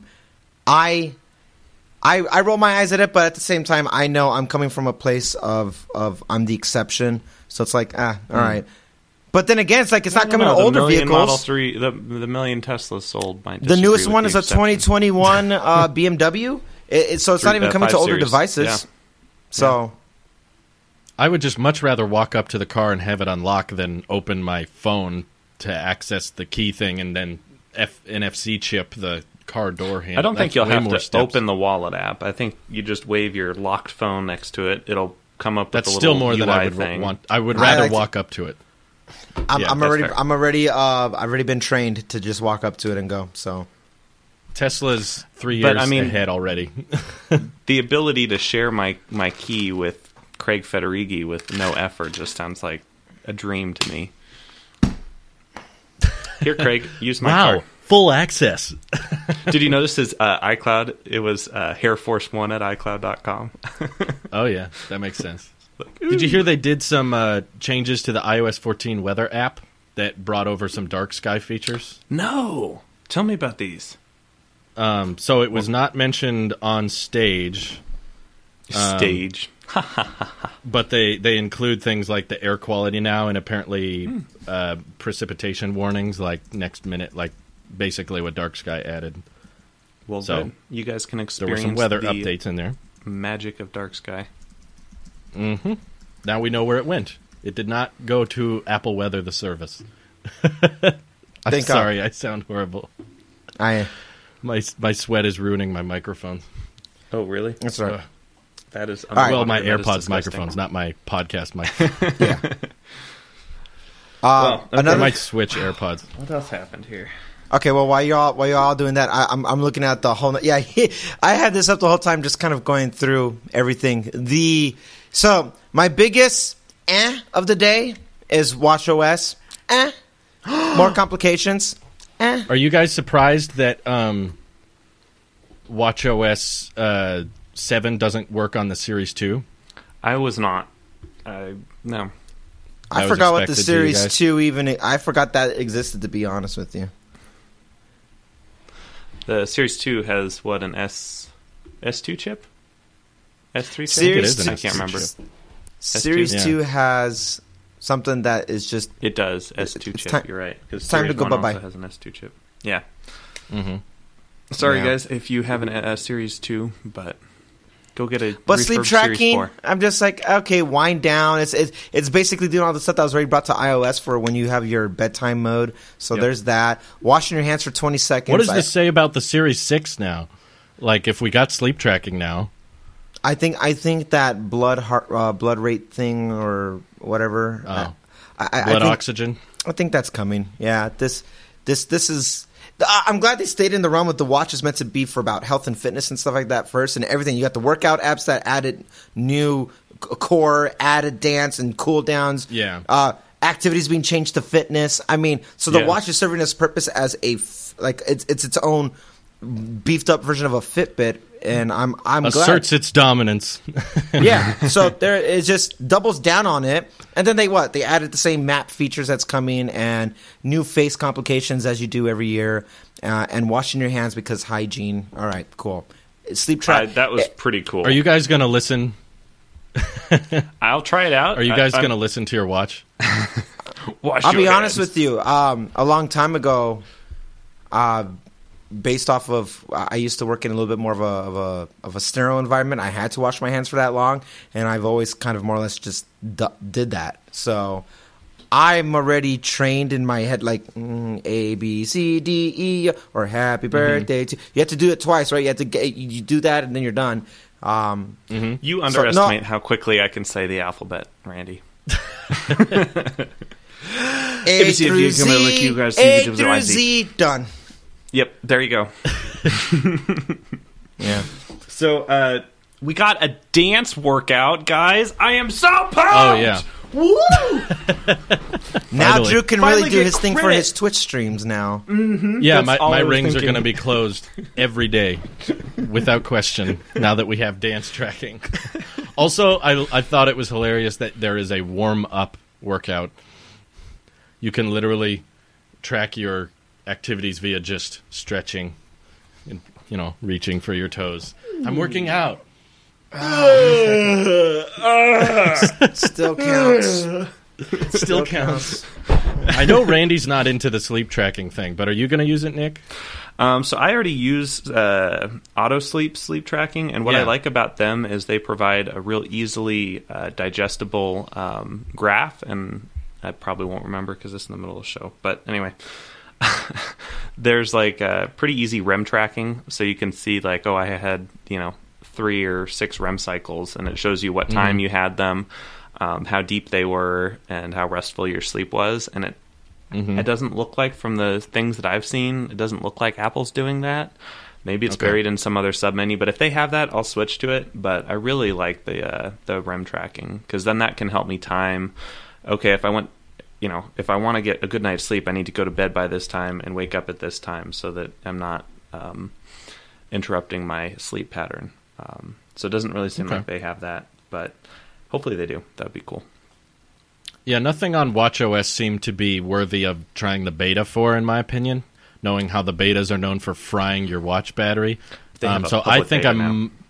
I roll my eyes at it, but at the same time, I know I'm coming from a place of I'm the exception, so it's like all right. But then again, it's like it's not coming to the older million vehicles. Model 3, the million Teslas sold might The disagree newest with one the is a exception. 2021 BMW. So it's not even coming to 5 older Series. devices. Yeah. So I would just much rather walk up to the car and have it unlock than open my phone to access the key thing and then NFC chip the car door handle. I don't think That's you'll way have more to steps. open the wallet app. I think you just wave your locked phone next to it. It'll come up That's with a still little more than UI I would thing. want. I would I rather like to- walk up to it. I'm Yeah, already that's fair. I've already been trained to just walk up to it and go. So Tesla's 3 But, years I mean- ahead already. The ability to share my key with Craig Federighi with no effort just sounds like a dream to me. Here, Craig, use my card. full access. Did you notice his iCloud? It was hairforce1 at iCloud.com. Oh yeah, that makes sense. Did you hear they did some changes to the iOS 14 weather app that brought over some dark sky features? No. Tell me about these. So it was not mentioned on stage. But they include things like the air quality now, and apparently precipitation warnings, like next minute, like basically what Dark Sky added. Well, so good. You guys can there experience were some weather the updates in there. magic of Dark Sky. Mm-hmm. Now we know where it went. It did not go to Apple Weather, the service. I'm sorry, I sound horrible. My sweat is ruining my microphones. Oh, really? That's right. That is well, my that is AirPods disgusting. microphones, not my podcast microphone. Yeah. I might switch AirPods. What else happened here? Okay, well, while y'all doing that, I'm looking at the whole. Yeah, I had this up the whole time, just kind of going through everything. So my biggest of the day is WatchOS. More complications. Are you guys surprised that WatchOS 7 doesn't work on the Series 2? I was not. No. I was forgot what the expected, Series 2 even. I forgot that existed, to be honest with you. The Series 2 has, what, an S2 chip? S3 chip? Series I can't remember. Series S2? 2 has something that is just... It does, S2 it's chip, time- you're right. Because time to Series go 1 bye-bye. also has an S2 chip. Yeah. Mm-hmm. Sorry, Yeah. guys, if you have a Series 2, but go get a But refurbed sleep Series tracking, 4. I'm just like, okay, wind down. It's basically doing all the stuff that was already brought to iOS for when you have your bedtime mode. So Yep. there's that. Washing your hands for 20 seconds. What does this say about the Series 6 now? Like, if we got sleep tracking now... I think that blood rate thing or whatever. Oh. I Blood think, oxygen? I think that's coming. Yeah, this is. I'm glad they stayed in the realm with the watch is meant to be for about health and fitness and stuff like that first, and everything. You got the workout apps that added new core, added dance and cool downs. Yeah. Activities being changed to fitness. I mean, so the Yeah. watch is serving its purpose as it's its own beefed up version of a Fitbit, and I'm glad. Asserts its dominance. Yeah, so it just doubles down on it, and then they added the same map features that's coming, and new face complications as you do every year, and washing your hands because hygiene. All right, cool. Sleep track. That was pretty cool. Are you guys going to listen? I'll try it out. Are you guys going to listen to your watch? I'll be honest with you. A long time ago, based off of I used to work in a little bit more of a sterile environment. I had to wash my hands for that long, and I've always kind of more or less just did that. So I'm already trained in my head, like A B C D E or Happy Birthday to. You have to do it twice, right? You do that, and then you're done. You underestimate how quickly I can say the alphabet, Randy. A through Z, done. Yep, there you go. Yeah. So, we got a dance workout, guys. I am so pumped! Oh, yeah. Woo! Now Finally. Drew can Finally really do get his thing for credit. his Twitch streams now. Yeah, That's all I my was rings are thinking. going to be closed every day, without question, now that we have dance tracking. Also, I thought it was hilarious that there is a warm-up workout. You can literally track your activities via just stretching and, reaching for your toes. I'm working out. Still counts. Still counts. I know Randy's not into the sleep tracking thing, but are you going to use it, Nick? So I already use AutoSleep sleep tracking, and what I Yeah. like about them is they provide a real easily digestible graph, and I probably won't remember because it's in the middle of the show. But anyway, there's like pretty easy REM tracking, so you can see like, I had 3 or 6 REM cycles, and it shows you what time you had them, how deep they were, and how restful your sleep was, and it doesn't look like, from the things that I've seen, it doesn't look like Apple's doing that. Maybe it's buried in some other submenu, but if they have that, I'll switch to it. But I really like the REM tracking, because then that can help me time. Okay, if I want to get a good night's sleep, I need to go to bed by this time and wake up at this time, so that I'm not interrupting my sleep pattern. So it doesn't really seem like they have that, but hopefully they do. That would be cool. Yeah, nothing on WatchOS seemed to be worthy of trying the beta for, in my opinion. knowing how the betas are known for frying your watch battery. They have a So I public think beta I'm. now.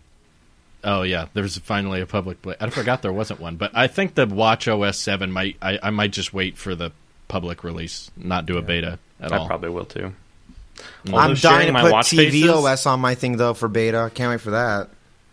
Oh yeah, there's finally a public. I forgot there wasn't one, but I think the Watch OS 7 might. I might just wait for the public release, not do a beta at all. I probably will too. I'm Although dying sharing to my put watch TV faces- OS on my thing though for beta. Can't wait for that.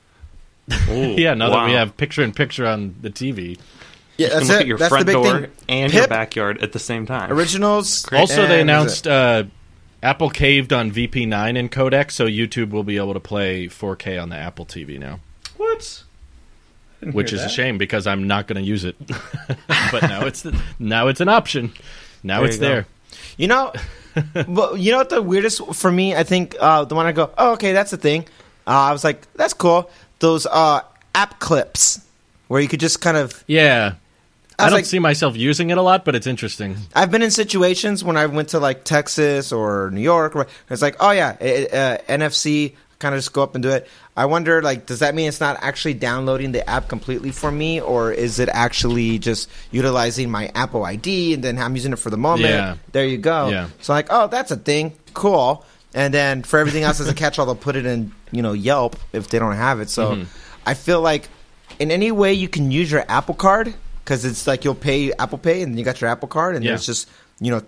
Ooh, Yeah, now that we wow. have picture-in-picture on the TV. Yeah, You that's can look it. at your That's front the big door thing. and your Pip, backyard at the same time. originals. Also, they and- announced Apple caved on VP9 in codec, so YouTube will be able to play 4K on the Apple TV now, What? which is a shame because I'm not going to use it. But now it's an option. Now There it's you go. there. You know, well, you know what the weirdest for me? I think the one I go, oh, okay, that's the thing. I was like, that's cool. Those app clips where you could just kind of. Yeah. I was don't like- see myself using it a lot, but it's interesting. I've been in situations when I went to like Texas or New York where it's like, oh yeah, NFC. Kind of just go up and do it. I wonder, like, does that mean it's not actually downloading the app completely for me, or is it actually just utilizing my Apple ID and then I'm using it for the moment? Yeah. There you go. Yeah. So like, oh, that's a thing. Cool. And then for everything else as a catch-all, they'll put it in, Yelp if they don't have it. So I feel like in any way you can use your Apple Card, because it's like you'll pay Apple Pay and you got your Apple Card, and Yeah. there's just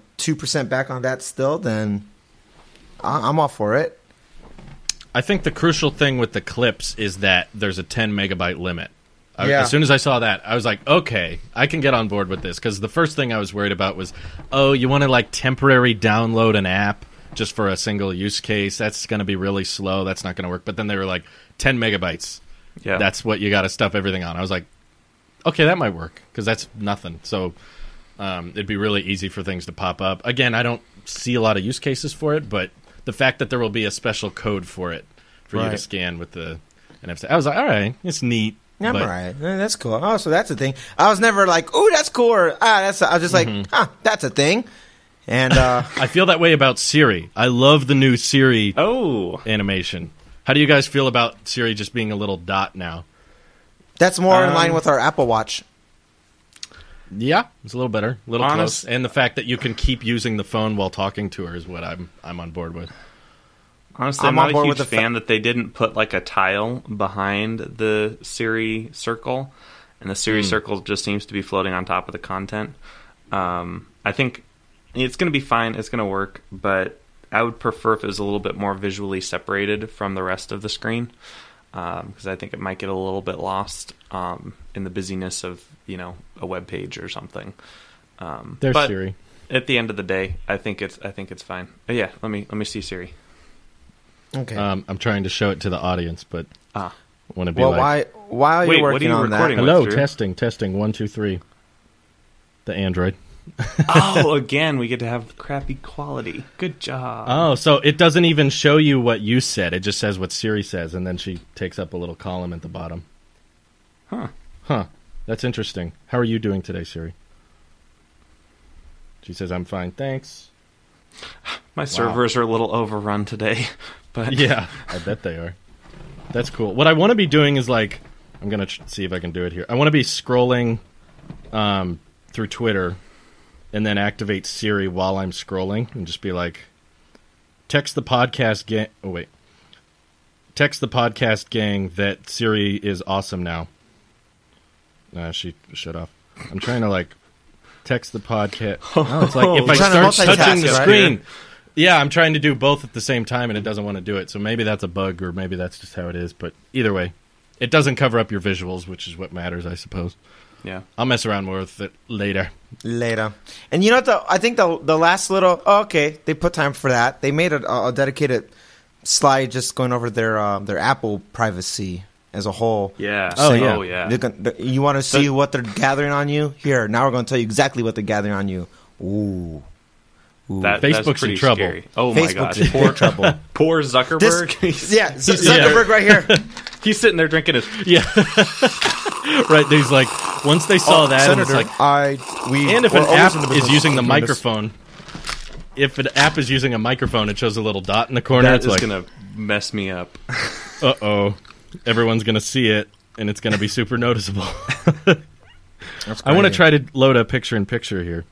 2% back on that still. Then I'm all for it. I think the crucial thing with the clips is that there's a 10 megabyte limit. Yeah. As soon as I saw that, I was like, okay, I can get on board with this. Because the first thing I was worried about was, oh, you want to like temporary download an app just for a single use case. That's going to be really slow. That's not going to work. But then they were like, 10 megabytes. Yeah. That's what you got to stuff everything on. I was like, okay, that might work. Because that's nothing. So it'd be really easy for things to pop up. Again, I don't see a lot of use cases for it, but the fact that there will be a special code for it for you to Right. scan with the NFC. I was like, all right, it's neat. Yeah, I'm but all right. That's cool. Oh, so that's a thing. I was never like, ooh, that's cool. Or, that's. I was just like, that's a thing. And I feel that way about Siri. I love the new Siri Oh, animation. How do you guys feel about Siri just being a little dot now? that's more in line with our Apple Watch. Yeah, it's a little better, a little Honest- close. And the fact that you can keep using the phone while talking to her is what I'm on board with. honestly, I'm I'm on not board a with huge the fan that they didn't put like a tile behind the Siri circle, and the Siri circle just seems to be floating on top of the content. I think it's going to be fine. It's going to work, but I would prefer if it was a little bit more visually separated from the rest of the screen, because I think it might get a little bit lost in the busyness of a web page or something. There's but Siri. At the end of the day, I think it's fine. But yeah, let me see Siri. Okay. I'm trying to show it to the audience, but Ah. I want to be well, like, while Wait, you're what are working you on recording that, with? hello, Drew? testing, 1, 2, 3. The Android. Oh, again, we get to have crappy quality. Good job. Oh, so it doesn't even show you what you said. It just says what Siri says, and then she takes up a little column at the bottom. Huh. That's interesting. How are you doing today, Siri? She says, I'm fine, thanks. My servers are a little overrun today, but Yeah, I bet they are. That's cool. What I want to be doing is like, I'm going to see if I can do it here. I want to be scrolling through Twitter and then activate Siri while I'm scrolling and just be like, text the podcast gang. Oh, wait. Text the podcast gang that Siri is awesome now. She shut off. I'm trying to like text the podcast. Oh, it's like if I You're trying to start touching the multitask, right? screen. Yeah, I'm trying to do both at the same time, and it doesn't want to do it. So maybe that's a bug, or maybe that's just how it is. But either way, it doesn't cover up your visuals, which is what matters, I suppose. yeah. I'll mess around more with it later. And you know what? I think the last little. Oh, okay, they put time for that. They made a dedicated slide just going over their Apple privacy as a whole. Yeah. Oh, Saying, yeah. Oh, yeah. You want to see what they're gathering on you? Here, now we're going to tell you exactly what they're gathering on you. Ooh. That's Facebook's pretty in trouble. Scary. Oh, my Facebook's gosh. in Poor, trouble. poor Zuckerberg. Yeah, Zuckerberg right here. He's sitting there drinking his... Yeah. Right. He's like, once they saw that, and it's like, and if an app is using the microphone, if an app is using a microphone, it shows a little dot in the corner. That It's is like, going to mess me up. uh-oh. Everyone's going to see it, and it's going to be super noticeable. I want to try to load a picture-in-picture here.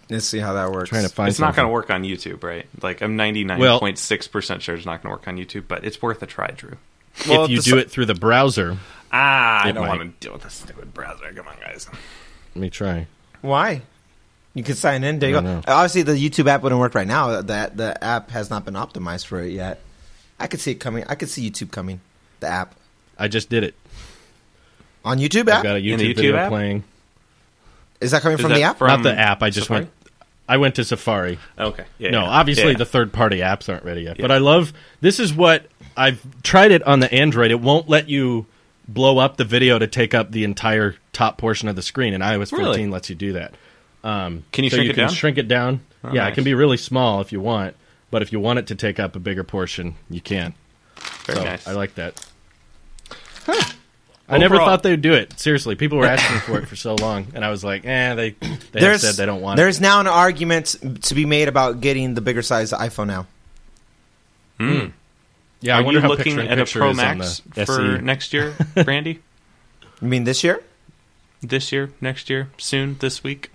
Let's see how that works. Trying to find. It's not going to something. work on YouTube, right? Like, I'm 99.6% sure it's not going to work on YouTube, but it's worth a try, Drew. Well, If you do it through the browser, I It don't might. want to deal with this stupid browser. Come on, guys. let me try. Why? You can sign in. There you I go. don't know. Obviously, the YouTube app wouldn't work right now. That the app has not been optimized for it yet. I could see it coming. I could see YouTube coming. The app I just did it. on YouTube I've app. got a In the YouTube YouTube video app? playing. Is that coming Is from that the app? from Not the app. I just Safari? went. I went to Safari. Okay. Yeah, No, yeah. obviously Yeah. the third-party apps aren't ready yet. Yeah. But I love. This is what I've tried it on the Android. It won't let you blow up the video to take up the entire top portion of the screen, and iOS 14 Really? lets you do that. Can you So shrink you it can down? shrink it down. Oh, Yeah, nice. it can be really small if you want, but if you want it to take up a bigger portion, you can. Very So nice. I like that. I never Overall- thought they'd do it. Seriously, people were asking for it for so long, and I was like, they have said they don't want it. There's now an argument to be made about getting the bigger size iPhone now. Yeah, I Are wonder you how looking at a picture-in-picture Pro is on Max the for SE. next year, Brandy? You mean this year? This year, next year, soon, this week?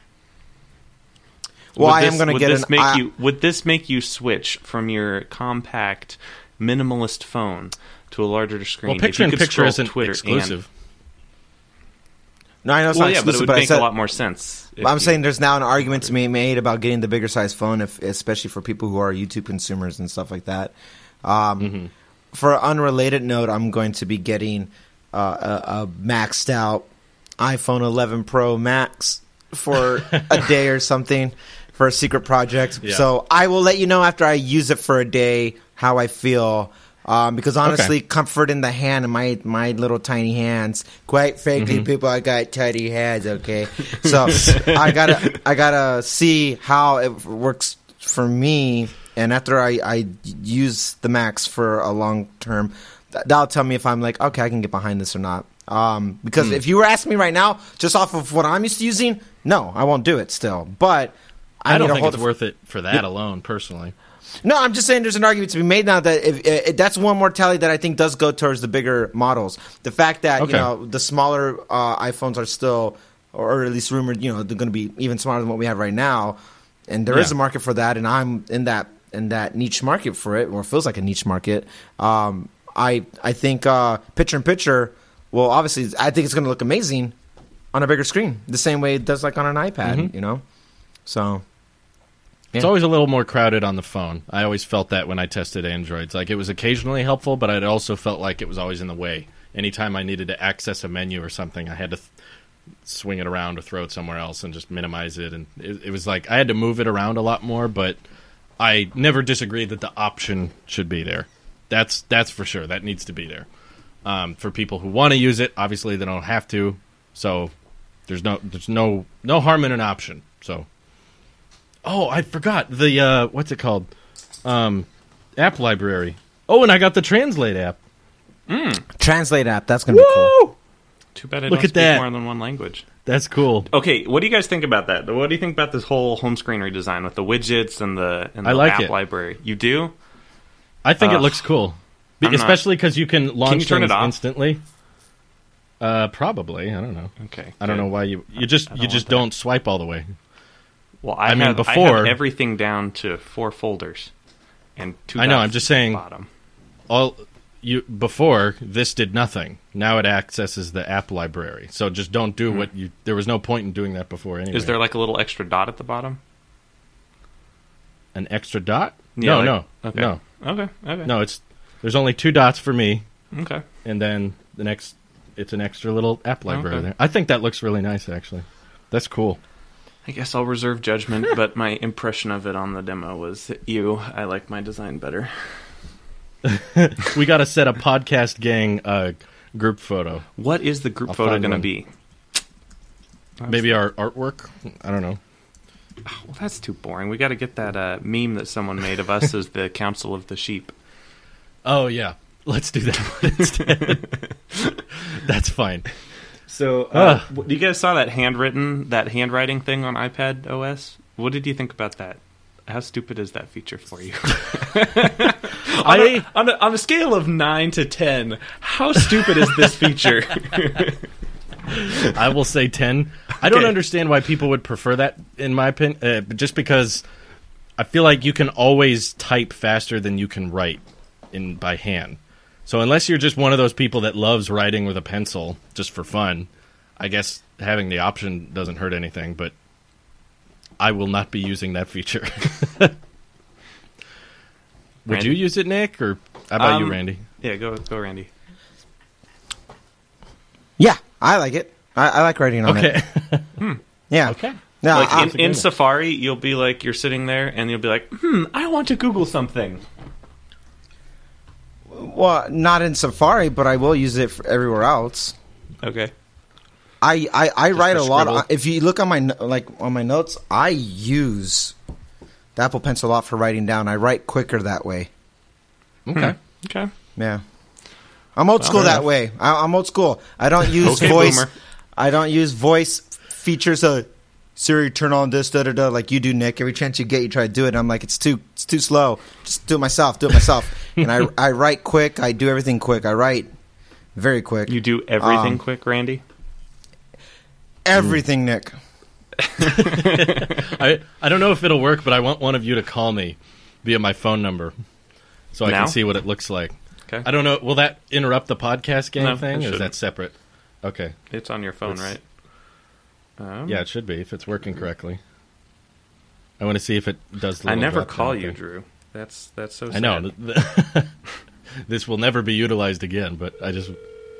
Well, Would I am this- going to would get this an. make you? Would this make you switch from your compact minimalist phone to a larger screen? Well, If you could picture-in-picture scroll isn't Twitter exclusive. No, I know it's well, not yeah, but it exclusive, would but I make said a lot more sense. if I'm you- saying there's now an argument to be made about getting the bigger size phone, especially for people who are YouTube consumers and stuff like that. For an unrelated note, I'm going to be getting a maxed out iPhone 11 Pro Max for a day or something for a secret project. Yeah. So I will let you know after I use it for a day how I feel. Because honestly, comfort in the hand and my little tiny hands. Quite frankly, people, I got tiny hands. Okay, so I gotta see how it works for me, and after I use the Max for a long term, that'll tell me if I'm like, okay, I can get behind this or not. Because if you were asking me right now, just off of what I'm used to using, no, I won't do it still. But I don't need to think hold it's it- worth it for that alone, personally. No, I'm just saying there's an argument to be made now that if that's one more tally that I think does go towards the bigger models. The fact that Okay. the smaller iPhones are still, or at least rumored, they're going to be even smaller than what we have right now, and there is Yeah. a market for that, and I'm in that niche market for it, or it feels like a niche market. I think picture in picture. Well, obviously, I think it's going to look amazing on a bigger screen, the same way it does like on an iPad. So. It's Yeah. always a little more crowded on the phone. I always felt that when I tested Androids. Like, it was occasionally helpful, but it also felt like it was always in the way. Anytime I needed to access a menu or something, I had to swing it around or throw it somewhere else and just minimize it. And it was like I had to move it around a lot more, but I never disagreed that the option should be there. That's for sure. That needs to be there. For people who want to use it, obviously they don't have to. So there's no harm in an option. So. Oh, I forgot the what's it called? App library. Oh, and I got the Translate app. Translate app, that's going to be cool. Woo! Too bad I Look don't at speak that. more than one language. That's cool. Okay, what do you guys think about that? What do you think about this whole home screen redesign with the widgets and the I like app it. library? You do? I think it Ugh. looks cool, I'm not- especially because you can launch you turn things it off? instantly. Probably. I don't know. Okay. I don't good. know why you just want that. don't swipe all the way. Well, I mean, I have before- everything down to 4 folders and 2 I know, dots I'm just at the saying- bottom. Before this did nothing. Now it accesses the app library. So just don't do what you. There was no point in doing that before anyway. Is there like a little extra dot at the bottom? an extra dot? Yeah, No. Okay. Okay. No, there's only 2 dots for me, Okay. and then it's an extra little app library Okay. there. I think that looks really nice, actually. That's cool. I guess I'll reserve judgment, but my impression of it on the demo was I like my design better. We got to set a podcast gang group photo. What is the group I'll photo find going to one. be? Maybe our artwork? I don't know. Well, that's too boring. We got to get that meme that someone made of us as the Council of the Sheep. Oh, yeah. Let's do that one instead. That's fine. So, you guys saw that handwriting thing on iPad OS? What did you think about that? How stupid is that feature for you? on a scale of 9 to 10, how stupid is this feature? I will say 10. I don't Okay. understand why people would prefer that, in my opinion, just because I feel like you can always type faster than you can write by hand. So unless you're just one of those people that loves writing with a pencil just for fun, I guess having the option doesn't hurt anything, but I will not be using that feature. Would Randy? you use it, Nick, or how about you, Randy? Yeah, go, Randy. Yeah, I like it. I like writing on it. Okay. Yeah. Okay. No, Like I- in agreement. Safari, you'll be like, you're sitting there, and you'll be like, I want to Google something. well, not in Safari, but I will use it for everywhere else. Okay. I write for a lot. scribble? If you look on my notes, I use the Apple Pencil a lot for writing down. I write quicker that way. Okay. Okay. Yeah, I'm old school fair that enough. way. I'm old school. I don't use Okay, voice. boomer. I don't use voice features. Siri, turn on this, da da da, like you do, Nick. Every chance you get, you try to do it. And I'm like, it's too slow. Just do it myself. And I write quick. I do everything quick. I write very quick. You do everything Um, quick, Randy? Everything, Nick. I don't know if it'll work, but I want one of you to call me via my phone number so I Now? can see what it looks like. Okay. I don't know. Will that interrupt the podcast game No, thing, it or is shouldn't. that separate? Okay. It's on your phone, It's- right? Yeah, it should be if it's working correctly. I want to see if it does. The I little never drop-down call you, thing. Drew. That's so sad. I know. This will never be utilized again, but I just.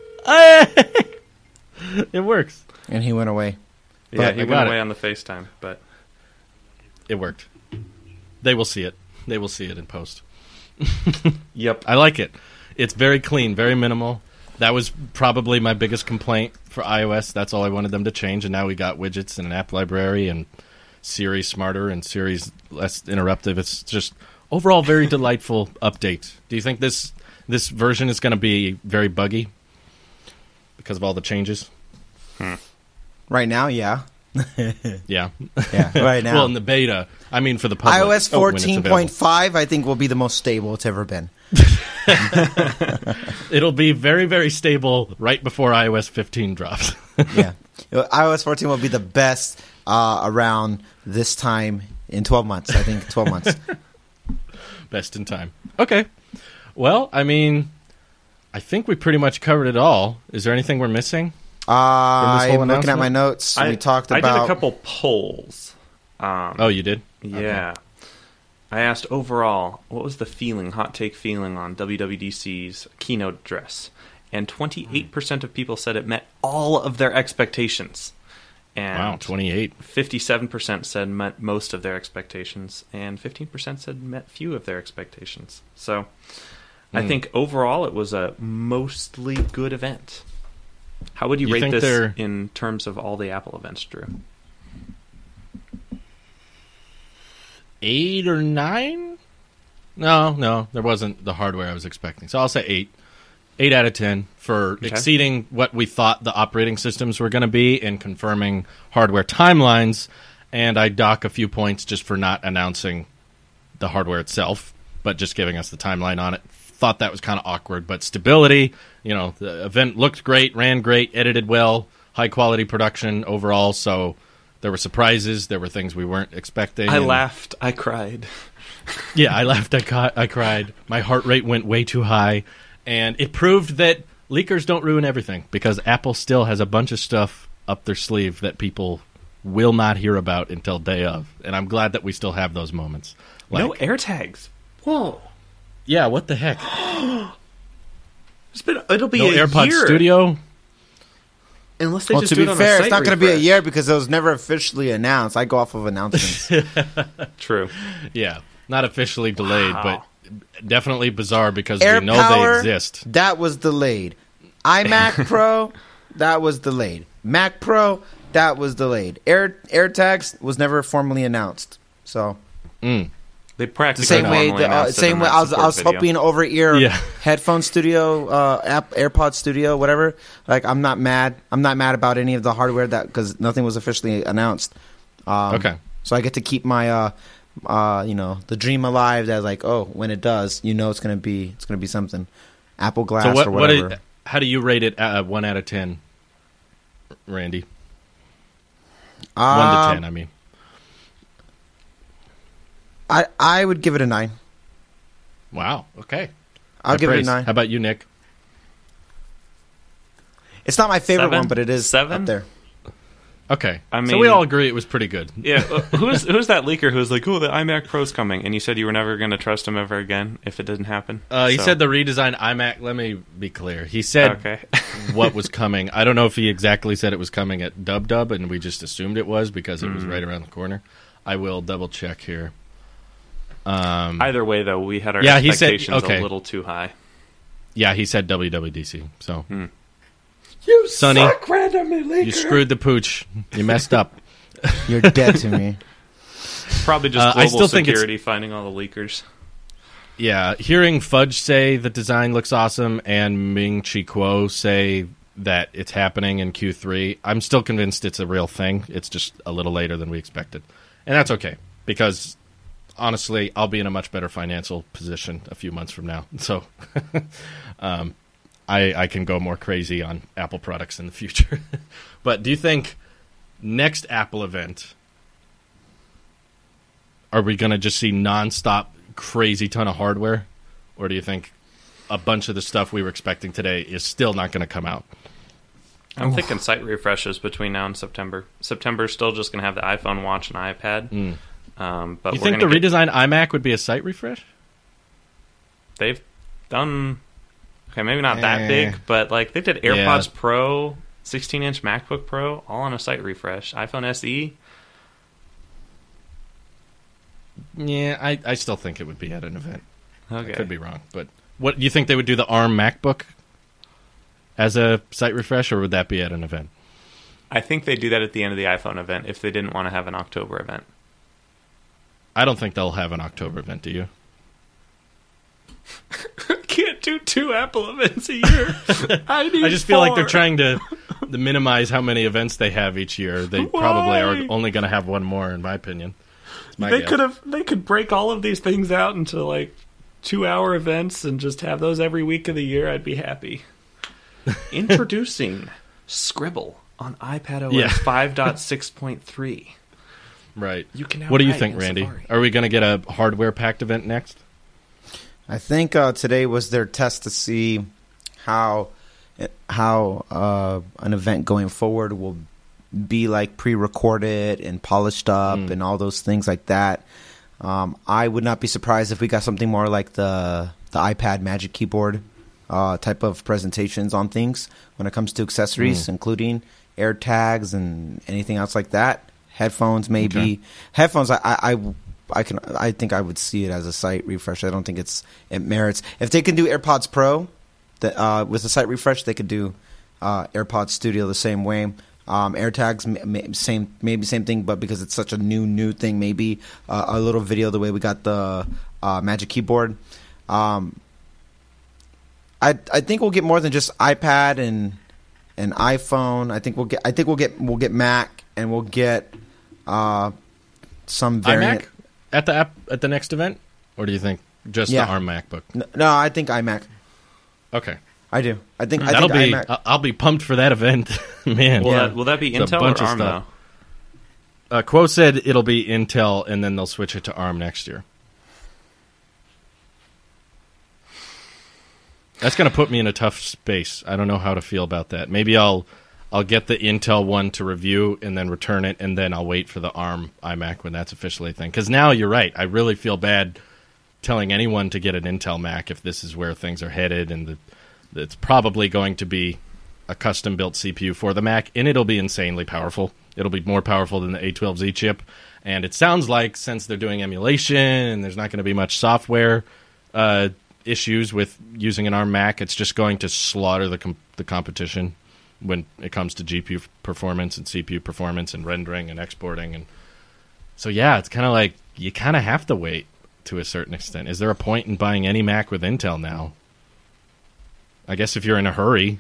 It works. And he went away. Yeah, But he I went got away it. on the FaceTime, but It worked. They will see it. They will see it in post. yep. I like it. It's very clean, very minimal. That was probably my biggest complaint for iOS. That's all I wanted them to change, and now we got widgets and an app library and Siri smarter and Siri's less interruptive. It's just overall very delightful update. Do you think this version is going to be very buggy because of all the changes? Right now, yeah. Yeah. Yeah, right now. Well, in the beta, I mean for the public. iOS when it's available. 14.5, I think, will be the most stable it's ever been. It'll be very, very stable right before iOS 15 drops. Yeah. iOS 14 will be the best around this time in 12 months. I think 12 months. Best in time. Okay. Well, I mean, I think we pretty much covered it all. Is there anything we're missing? I'm whole looking at my announcement? notes. We talked I about. did a couple polls. Oh, you did? Yeah. I asked overall, what was the hot take feeling on WWDC's keynote address? And 28% of people said it met all of their expectations. And Wow, 28. 57% said met most of their expectations, and 15% said met few of their expectations. So I think overall it was a mostly good event. How would you You rate think this they're- in terms of all the Apple events, Drew? 8 or 9? No, there wasn't the hardware I was expecting. So I'll say 8. 8 out of 10 for exceeding what we thought the operating systems were going to be and confirming hardware timelines. And I dock a few points just for not announcing the hardware itself, but just giving us the timeline on it. Thought that was kind of awkward, but stability, the event looked great, ran great, edited well, high quality production overall. So there were surprises. There were things we weren't expecting. I and- laughed. I cried. Yeah, I laughed. I cried. My heart rate went way too high. And it proved that leakers don't ruin everything because Apple still has a bunch of stuff up their sleeve that people will not hear about until day of. And I'm glad that we still have those moments. No AirTags. Whoa. Yeah, what the heck? It'll be No a AirPods year. Studio? Unless they Well, just to do be it on fair, a it's not site going to be a refresh. year because it was never officially announced. I go off of announcements. True. Yeah, not officially delayed, Wow. but definitely bizarre because Air we know Power, they exist. That was delayed. iMac Pro, that was delayed. Mac Pro, that was delayed. AirTags was never formally announced. So They practically same way, normally announce it same in way. that I was support video. hoping over ear Yeah. headphone studio, AirPod Studio, whatever. Like I'm not mad. I'm not mad about any of the hardware because nothing was officially announced. Okay. So I get to keep my the dream alive. That like, oh, when it does, it's gonna be something. Apple Glass So or whatever. how do you rate it 1 out of 10, Randy? 1 to 10, I mean. I would give it a 9. Wow. Okay. I'll give it a praise. 9. How about you, Nick? It's not my favorite 7? one, but it is 7? up there. Okay. I so mean- we all agree it was pretty good. Yeah, who's that leaker who was like, "Oh, the iMac Pro's coming," and you said you were never going to trust him ever again if it didn't happen. He So- said the redesigned iMac. Let me be clear. He said Okay. what was coming. I don't know if he exactly said it was coming at Dub, and we just assumed it was because it was right around the corner. I will double check here. Either way, though, we had our Yeah, he said- expectations okay. a little too high. Yeah, he said WWDC. So, You Sonny, suck, randomly leaker. you screwed the pooch. You messed up. You're dead to me. Probably just I global still think it's- security finding all the leakers. Yeah, hearing Fudge say the design looks awesome and Ming Chi Kuo say that it's happening in Q3, I'm still convinced it's a real thing. It's just a little later than we expected. And that's okay, because honestly, I'll be in a much better financial position a few months from now. So I can go more crazy on Apple products in the future. But do you think next Apple event, are we going to just see nonstop crazy ton of hardware? Or do you think a bunch of the stuff we were expecting today is still not going to come out? I'm thinking site refreshes between now and September. September's still just going to have the iPhone, Watch, and iPad. But You we're think the gonna get- redesigned iMac would be a site refresh? they've done okay, maybe not that Eh. big, but like they did AirPods Pro, 16-inch MacBook Pro, all on a site refresh. iPhone SE. Yeah, I still think it would be at an event. Okay, I could be wrong, but what do you think they would do the ARM MacBook as a site refresh, or would that be at an event? I think they do that at the end of the iPhone event if they didn't want to have an October event. I don't think they'll have an October event. Do you? Can't do 2 Apple events a year. I need I just feel like they're 4. trying to minimize how many events they have each year. They probably are Why? only going to have one more, in my opinion. It's my guess. They could break all of these things out into like 2-hour events and just have those every week of the year. I'd be happy. Introducing Scribble on iPadOS Yeah. 5.6.3. Right. You can now What do you write think, in Randy? Safari. Are we going to get a hardware packed event next? I think today was their test to see how an event going forward will be like pre-recorded and polished up and all those things like that. I would not be surprised if we got something more like the iPad Magic Keyboard type of presentations on things when it comes to accessories, including AirTags and anything else like that. Headphones, maybe. Okay. Headphones, I think I would see it as a site refresh. I don't think it merits. If they can do AirPods Pro with a site refresh, they could do AirPods Studio the same way. AirTags, same thing, but because it's such a new thing, maybe a little video the way we got the Magic Keyboard. I think we'll get more than just iPad and iPhone. I think we'll get Mac, and we'll get some variant. iMac at the next event, or do you think just Yeah. the ARM MacBook? No, I think iMac. Okay, I do. I think that'll be. iMac. I'll be pumped for that event, man. Will that be It's a Intel bunch or of ARM, stuff. though? Quo said it'll be Intel, and then they'll switch it to ARM next year. That's going to put me in a tough space. I don't know how to feel about that. Maybe I'll get the Intel one to review and then return it, and then I'll wait for the ARM iMac when that's officially a thing. Because now you're right. I really feel bad telling anyone to get an Intel Mac if this is where things are headed, and it's probably going to be a custom-built CPU for the Mac, and it'll be insanely powerful. It'll be more powerful than the A12Z chip. And it sounds like since they're doing emulation and there's not going to be much software issues with using an ARM Mac, it's just going to slaughter the competition when it comes to GPU performance and CPU performance and rendering and exporting. And so, yeah, it's kind of like you kind of have to wait to a certain extent. Is there a point in buying any Mac with Intel now? I guess if you're in a hurry.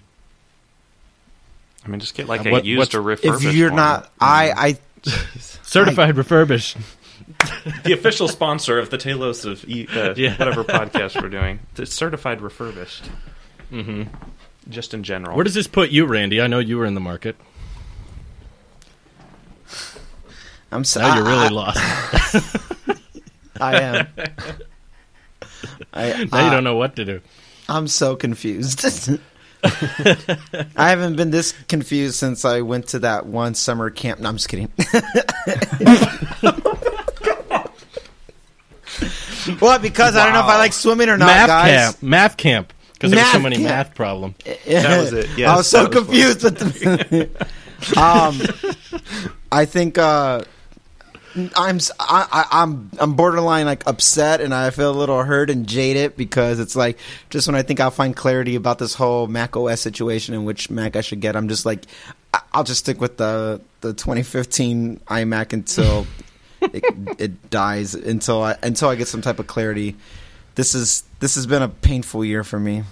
I mean, just get like What- a used or refurbished If you're one. not, I Certified refurbished. The official sponsor of the Talos of Yeah. whatever podcast we're doing. It's certified refurbished. Mm-hmm. Just in general. Where does this put you, Randy? I know you were in the market. I'm so, Now you're really lost. I am. Now you don't know what to do. I'm so confused. I haven't been this confused since I went to that one summer camp. No, I'm just kidding. Well, because I don't know if I like swimming or not, guys. Math camp. Because there were so Math many camp. math problems. That was it. Yes, I was so that was confused with the. I think I'm borderline like upset, and I feel a little hurt and jaded because it's like just when I think I'll find clarity about this whole Mac OS situation and which Mac I should get, I'm just like I'll just stick with the 2015 iMac until it dies until I get some type of clarity. This has been a painful year for me.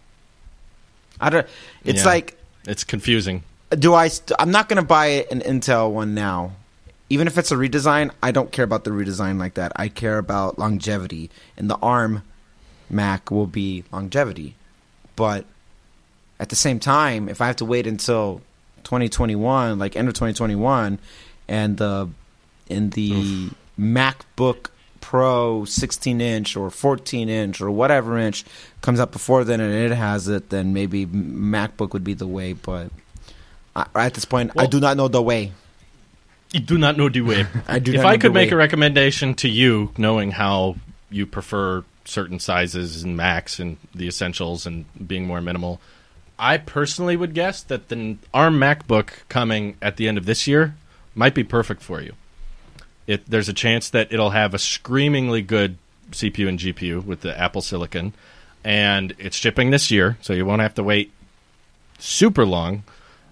It's like it's confusing. I'm not going to buy an Intel one now. Even if it's a redesign, I don't care about the redesign like that. I care about longevity. And the ARM Mac will be longevity. But at the same time, if I have to wait until 2021, like end of 2021, and the MacBook Pro 16-inch or 14-inch or whatever inch comes up before then and it has it, then maybe MacBook would be the way. But at this point, I do not know the way. You do not know the way. If I could make a recommendation to you, knowing how you prefer certain sizes and Macs and the essentials and being more minimal, I personally would guess that the ARM MacBook coming at the end of this year might be perfect for you. There's a chance that it'll have a screamingly good CPU and GPU with the Apple Silicon, and it's shipping this year, so you won't have to wait super long.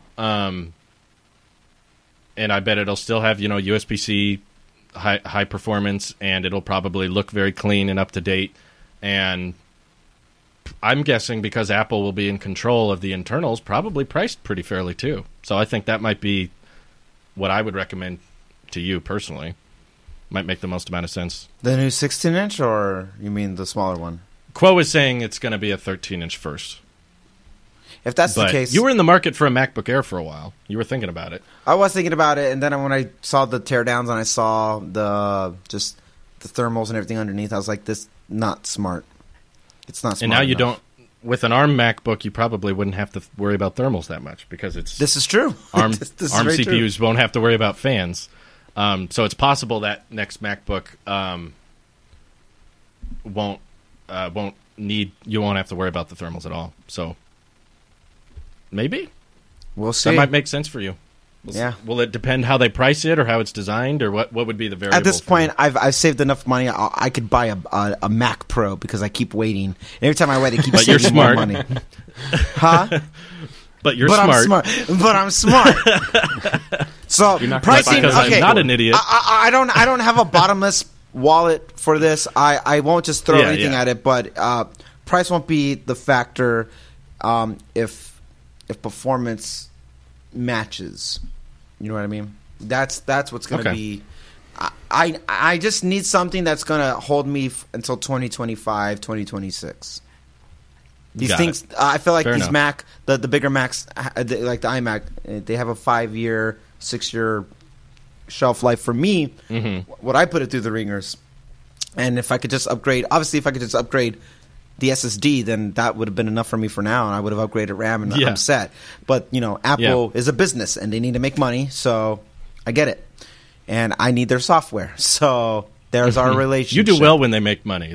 And I bet it'll still have, USB-C high performance, and it'll probably look very clean and up to date. And I'm guessing because Apple will be in control of the internals, probably priced pretty fairly too. So I think that might be what I would recommend to you personally. Might make the most amount of sense. The new 16-inch, or you mean the smaller one? Quo is saying it's going to be a 13-inch first. If that's the case, you were in the market for a MacBook Air for a while. You were thinking about it. I was thinking about it, and then when I saw the teardowns and I saw the thermals and everything underneath, I was like, "This not smart. It's not smart." And now you enough. don't. With an ARM MacBook, you probably wouldn't have to worry about thermals that much because it's This is true. ARM this is ARM very CPUs true. won't have to worry about fans. So it's possible that next MacBook won't have to worry about the thermals at all. So maybe We'll see. that might make sense for you. Yeah. Will it depend how they price it or how it's designed or what would be the variable? At this for point, you? I've saved enough money. I could buy a Mac Pro because I keep waiting. And every time I wait, it keeps But you're saving more smart. money. Huh? But you're but smart. I'm smart. So not gonna pricing. Because Okay, I'm not an idiot. I don't have a bottomless wallet for this. I won't just throw anything at it. But price won't be the factor if performance matches. You know what I mean? That's what's going to be. I just need something that's going to hold me until 2025, 2026. These things, I feel like Fair these enough. Mac, the bigger Macs, like the iMac, they have a 5-year, 6-year shelf life. For me, what I put it through the ringers, and if I could just upgrade, obviously, if I could just upgrade the SSD, then that would have been enough for me for now, and I would have upgraded RAM, and I'm set. But Apple is a business, and they need to make money, so I get it, and I need their software. So there's our relationship. You do well when they make money.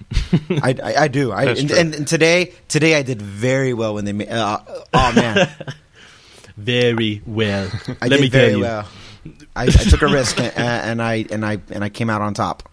I do. And today I did very well when they made. Oh man, Very well. I Let did me tell very you. well. I took a risk and I came out on top.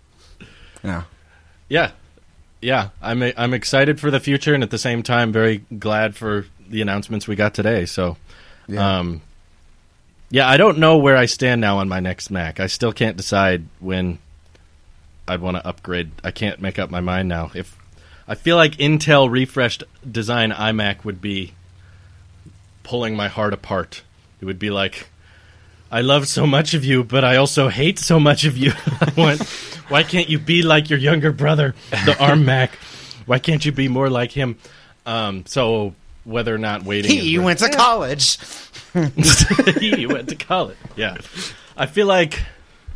Yeah. Yeah. I'm excited for the future, and at the same time, very glad for the announcements we got today. So, I don't know where I stand now on my next Mac. I still can't decide when I'd want to upgrade. I can't make up my mind now. If I feel like Intel refreshed design iMac would be pulling my heart apart. It would be like, I love so much of you, but I also hate so much of you. Why can't you be like your younger brother, the ARM Mac? Why can't you be more like him? So whether or not waiting, He went to college. he went to college. Yeah, I feel like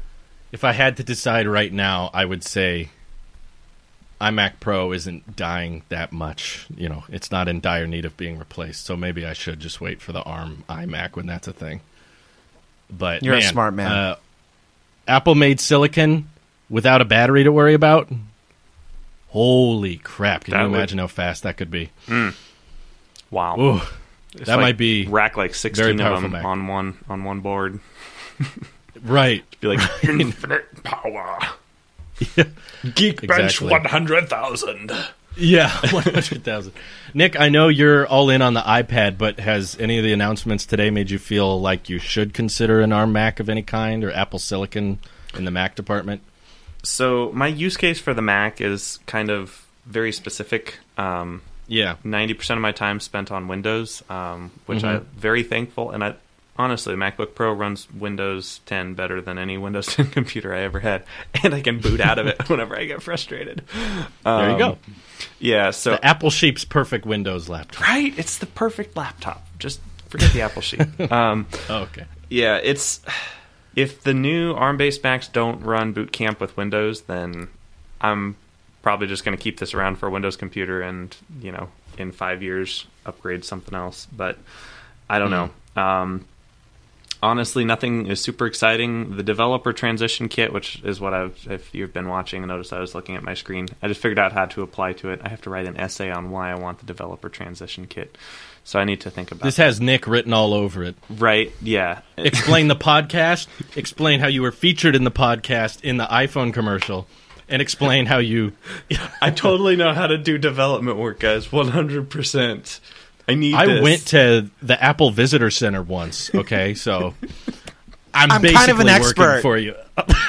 If I had to decide right now, I would say iMac Pro isn't dying that much. You know, it's not in dire need of being replaced. So maybe I should just wait for the ARM iMac when that's a thing. But You're a smart man. Apple made silicon without a battery to worry about. Holy crap! Can you imagine how fast that could be? Wow. Ooh, It's that might be rack like 16 very of powerful them Mac. on one board. right. Be like infinite power. Yeah. Geekbench Exactly. 100,000. Yeah, 100,000. Nick, I know you're all in on the iPad, but has any of the announcements today made you feel like you should consider an ARM Mac of any kind or Apple Silicon in the Mac department? So my use case for the Mac is kind of very specific. Yeah. 90% of my time spent on Windows, which I'm very thankful. And honestly, the MacBook Pro runs Windows 10 better than any Windows 10 computer I ever had. And I can boot out of it whenever I get frustrated. There you go. Yeah, so... The Apple Sheep's perfect Windows laptop. Right? It's the perfect laptop. Just forget the Apple Sheet. Oh, okay. Yeah, it's... If the new ARM-based Macs don't run Boot Camp with Windows, then I'm probably just going to keep this around for a Windows computer and, you know, in 5 years, upgrade something else. But I don't know. Honestly, nothing is super exciting. The developer transition kit, which is what if you've been watching and noticed I was looking at my screen, I just figured out how to apply to it. I have to write an essay on why I want the developer transition kit. So I need to think about This has Nick written all over it. Right, yeah. Explain the podcast, explain how you were featured in the podcast in the iPhone commercial, and explain how you... I totally know how to do development work, guys, 100%. I went to the Apple Visitor Center once, okay? So I'm kind basically of an expert. working for you.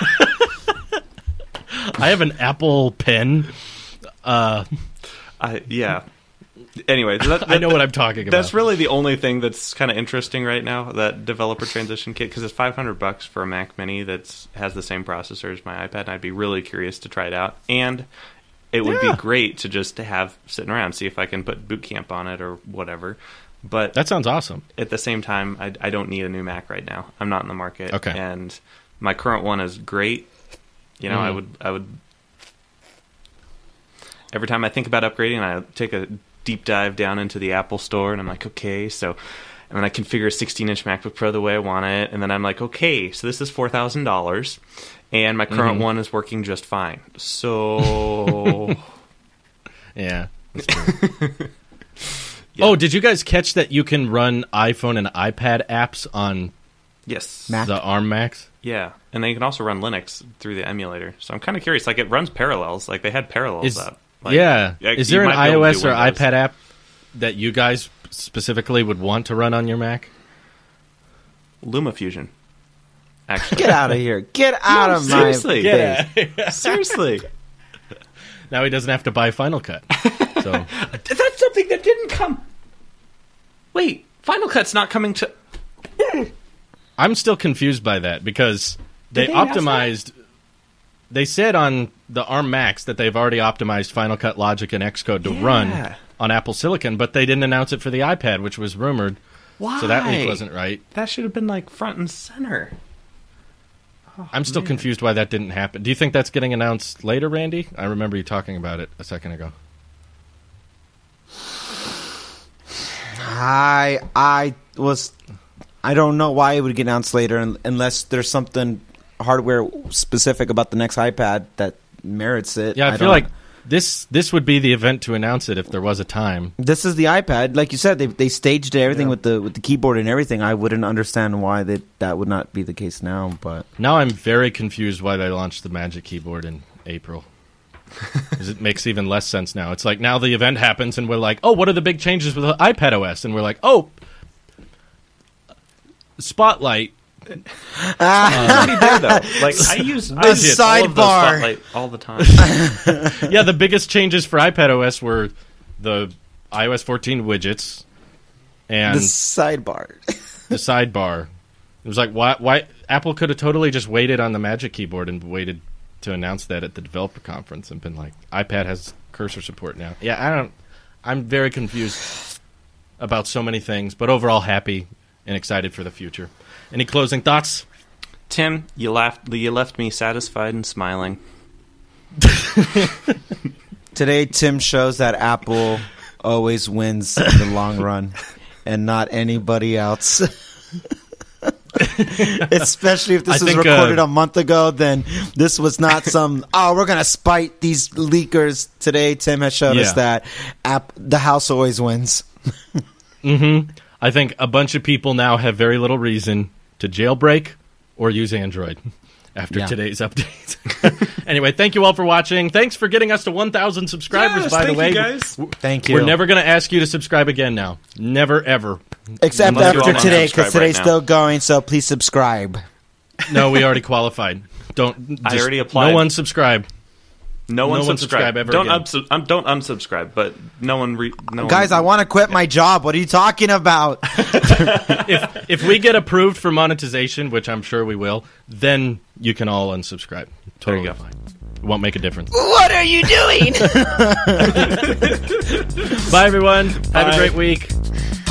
I have an Apple Pen. Yeah. Anyway, I know what I'm talking about. That's really the only thing that's kind of interesting right now, that developer transition kit, because it's $500 for a Mac Mini that has the same processor as my iPad, and I'd be really curious to try it out. And it would be great to just to have sitting around, see if I can put Boot Camp on it or whatever. But that sounds awesome. At the same time, I don't need a new Mac right now. I'm not in the market. Okay. And my current one is great. You know, I would every time I think about upgrading, I take a deep dive down into the Apple Store, and I'm like, okay, so... And then I configure a 16-inch MacBook Pro the way I want it, and then I'm like, okay, so this is $4,000, and my current one is working just fine. So... Yeah. Oh, did you guys catch that you can run iPhone and iPad apps on Yes. Mac? the ARM Macs? Yeah, and then you can also run Linux through the emulator. So I'm kind of curious. Like, it runs Parallels. Like, they had Parallels up. Like, Is there you an might be able to iOS do or Windows. iPad app that you guys specifically would want to run on your Mac? LumaFusion. Actually. Get out of here. Get out of my seriously. face. Seriously. Now he doesn't have to buy Final Cut. So That's something that didn't come. Wait, Final Cut's not coming to... I'm still confused by that because they they announce optimized. They said on the ARM Macs that they've already optimized Final Cut Logic and Xcode to run on Apple Silicon, but they didn't announce it for the iPad, which was rumored. Why? So that link wasn't right. That should have been, like, front and center. I'm still confused why that didn't happen. Do you think that's getting announced later, Randy? I remember you talking about it a second ago. I don't know why it would get announced later unless there's something hardware specific about the next iPad that merits it. Yeah, I feel like this would be the event to announce it if there was a time. this is the iPad. Like you said, they staged everything with the keyboard and everything. I wouldn't understand why that would not be the case now. But Now I'm very confused why they launched the Magic Keyboard in April. 'Cause it makes even less sense now. It's like now the event happens and we're like, oh, what are the big changes with iPad OS? And we're like, oh, Spotlight. It's already there, though. Like, I use all of the sidebar. Spotlight all the time. Yeah, the biggest changes for iPad OS were the iOS 14 widgets and the sidebar. the sidebar. It was like, why Apple could have totally just waited on the Magic Keyboard and waited to announce that at the developer conference and been like, iPad has cursor support now. Yeah, I'm very confused about so many things, but overall happy and excited for the future. Any closing thoughts? Tim, you left me satisfied and smiling. Today, Tim shows that Apple always wins in the long run, and not anybody else. Especially if this was recorded a month ago, then this was not some, we're going to spite these leakers. Today, Tim has showed us that the house always wins. Mm-hmm. I think a bunch of people now have very little reason to jailbreak or use Android after today's update. Anyway, thank you all for watching. Thanks for getting us to 1,000 subscribers, by the way. Thank you, guys. Thank you. We're never going to ask you to subscribe again now. Never, ever. Except after today, because today's still going, so please subscribe. No, we already qualified. I already applied. No one subscribe. No one subscribe ever don't again. Don't unsubscribe, but no one... Guys, I want to quit my job. What are you talking about? If we get approved for monetization, which I'm sure we will, then you can all unsubscribe. Totally fine. It won't make a difference. What are you doing? Bye, everyone. Have a great week.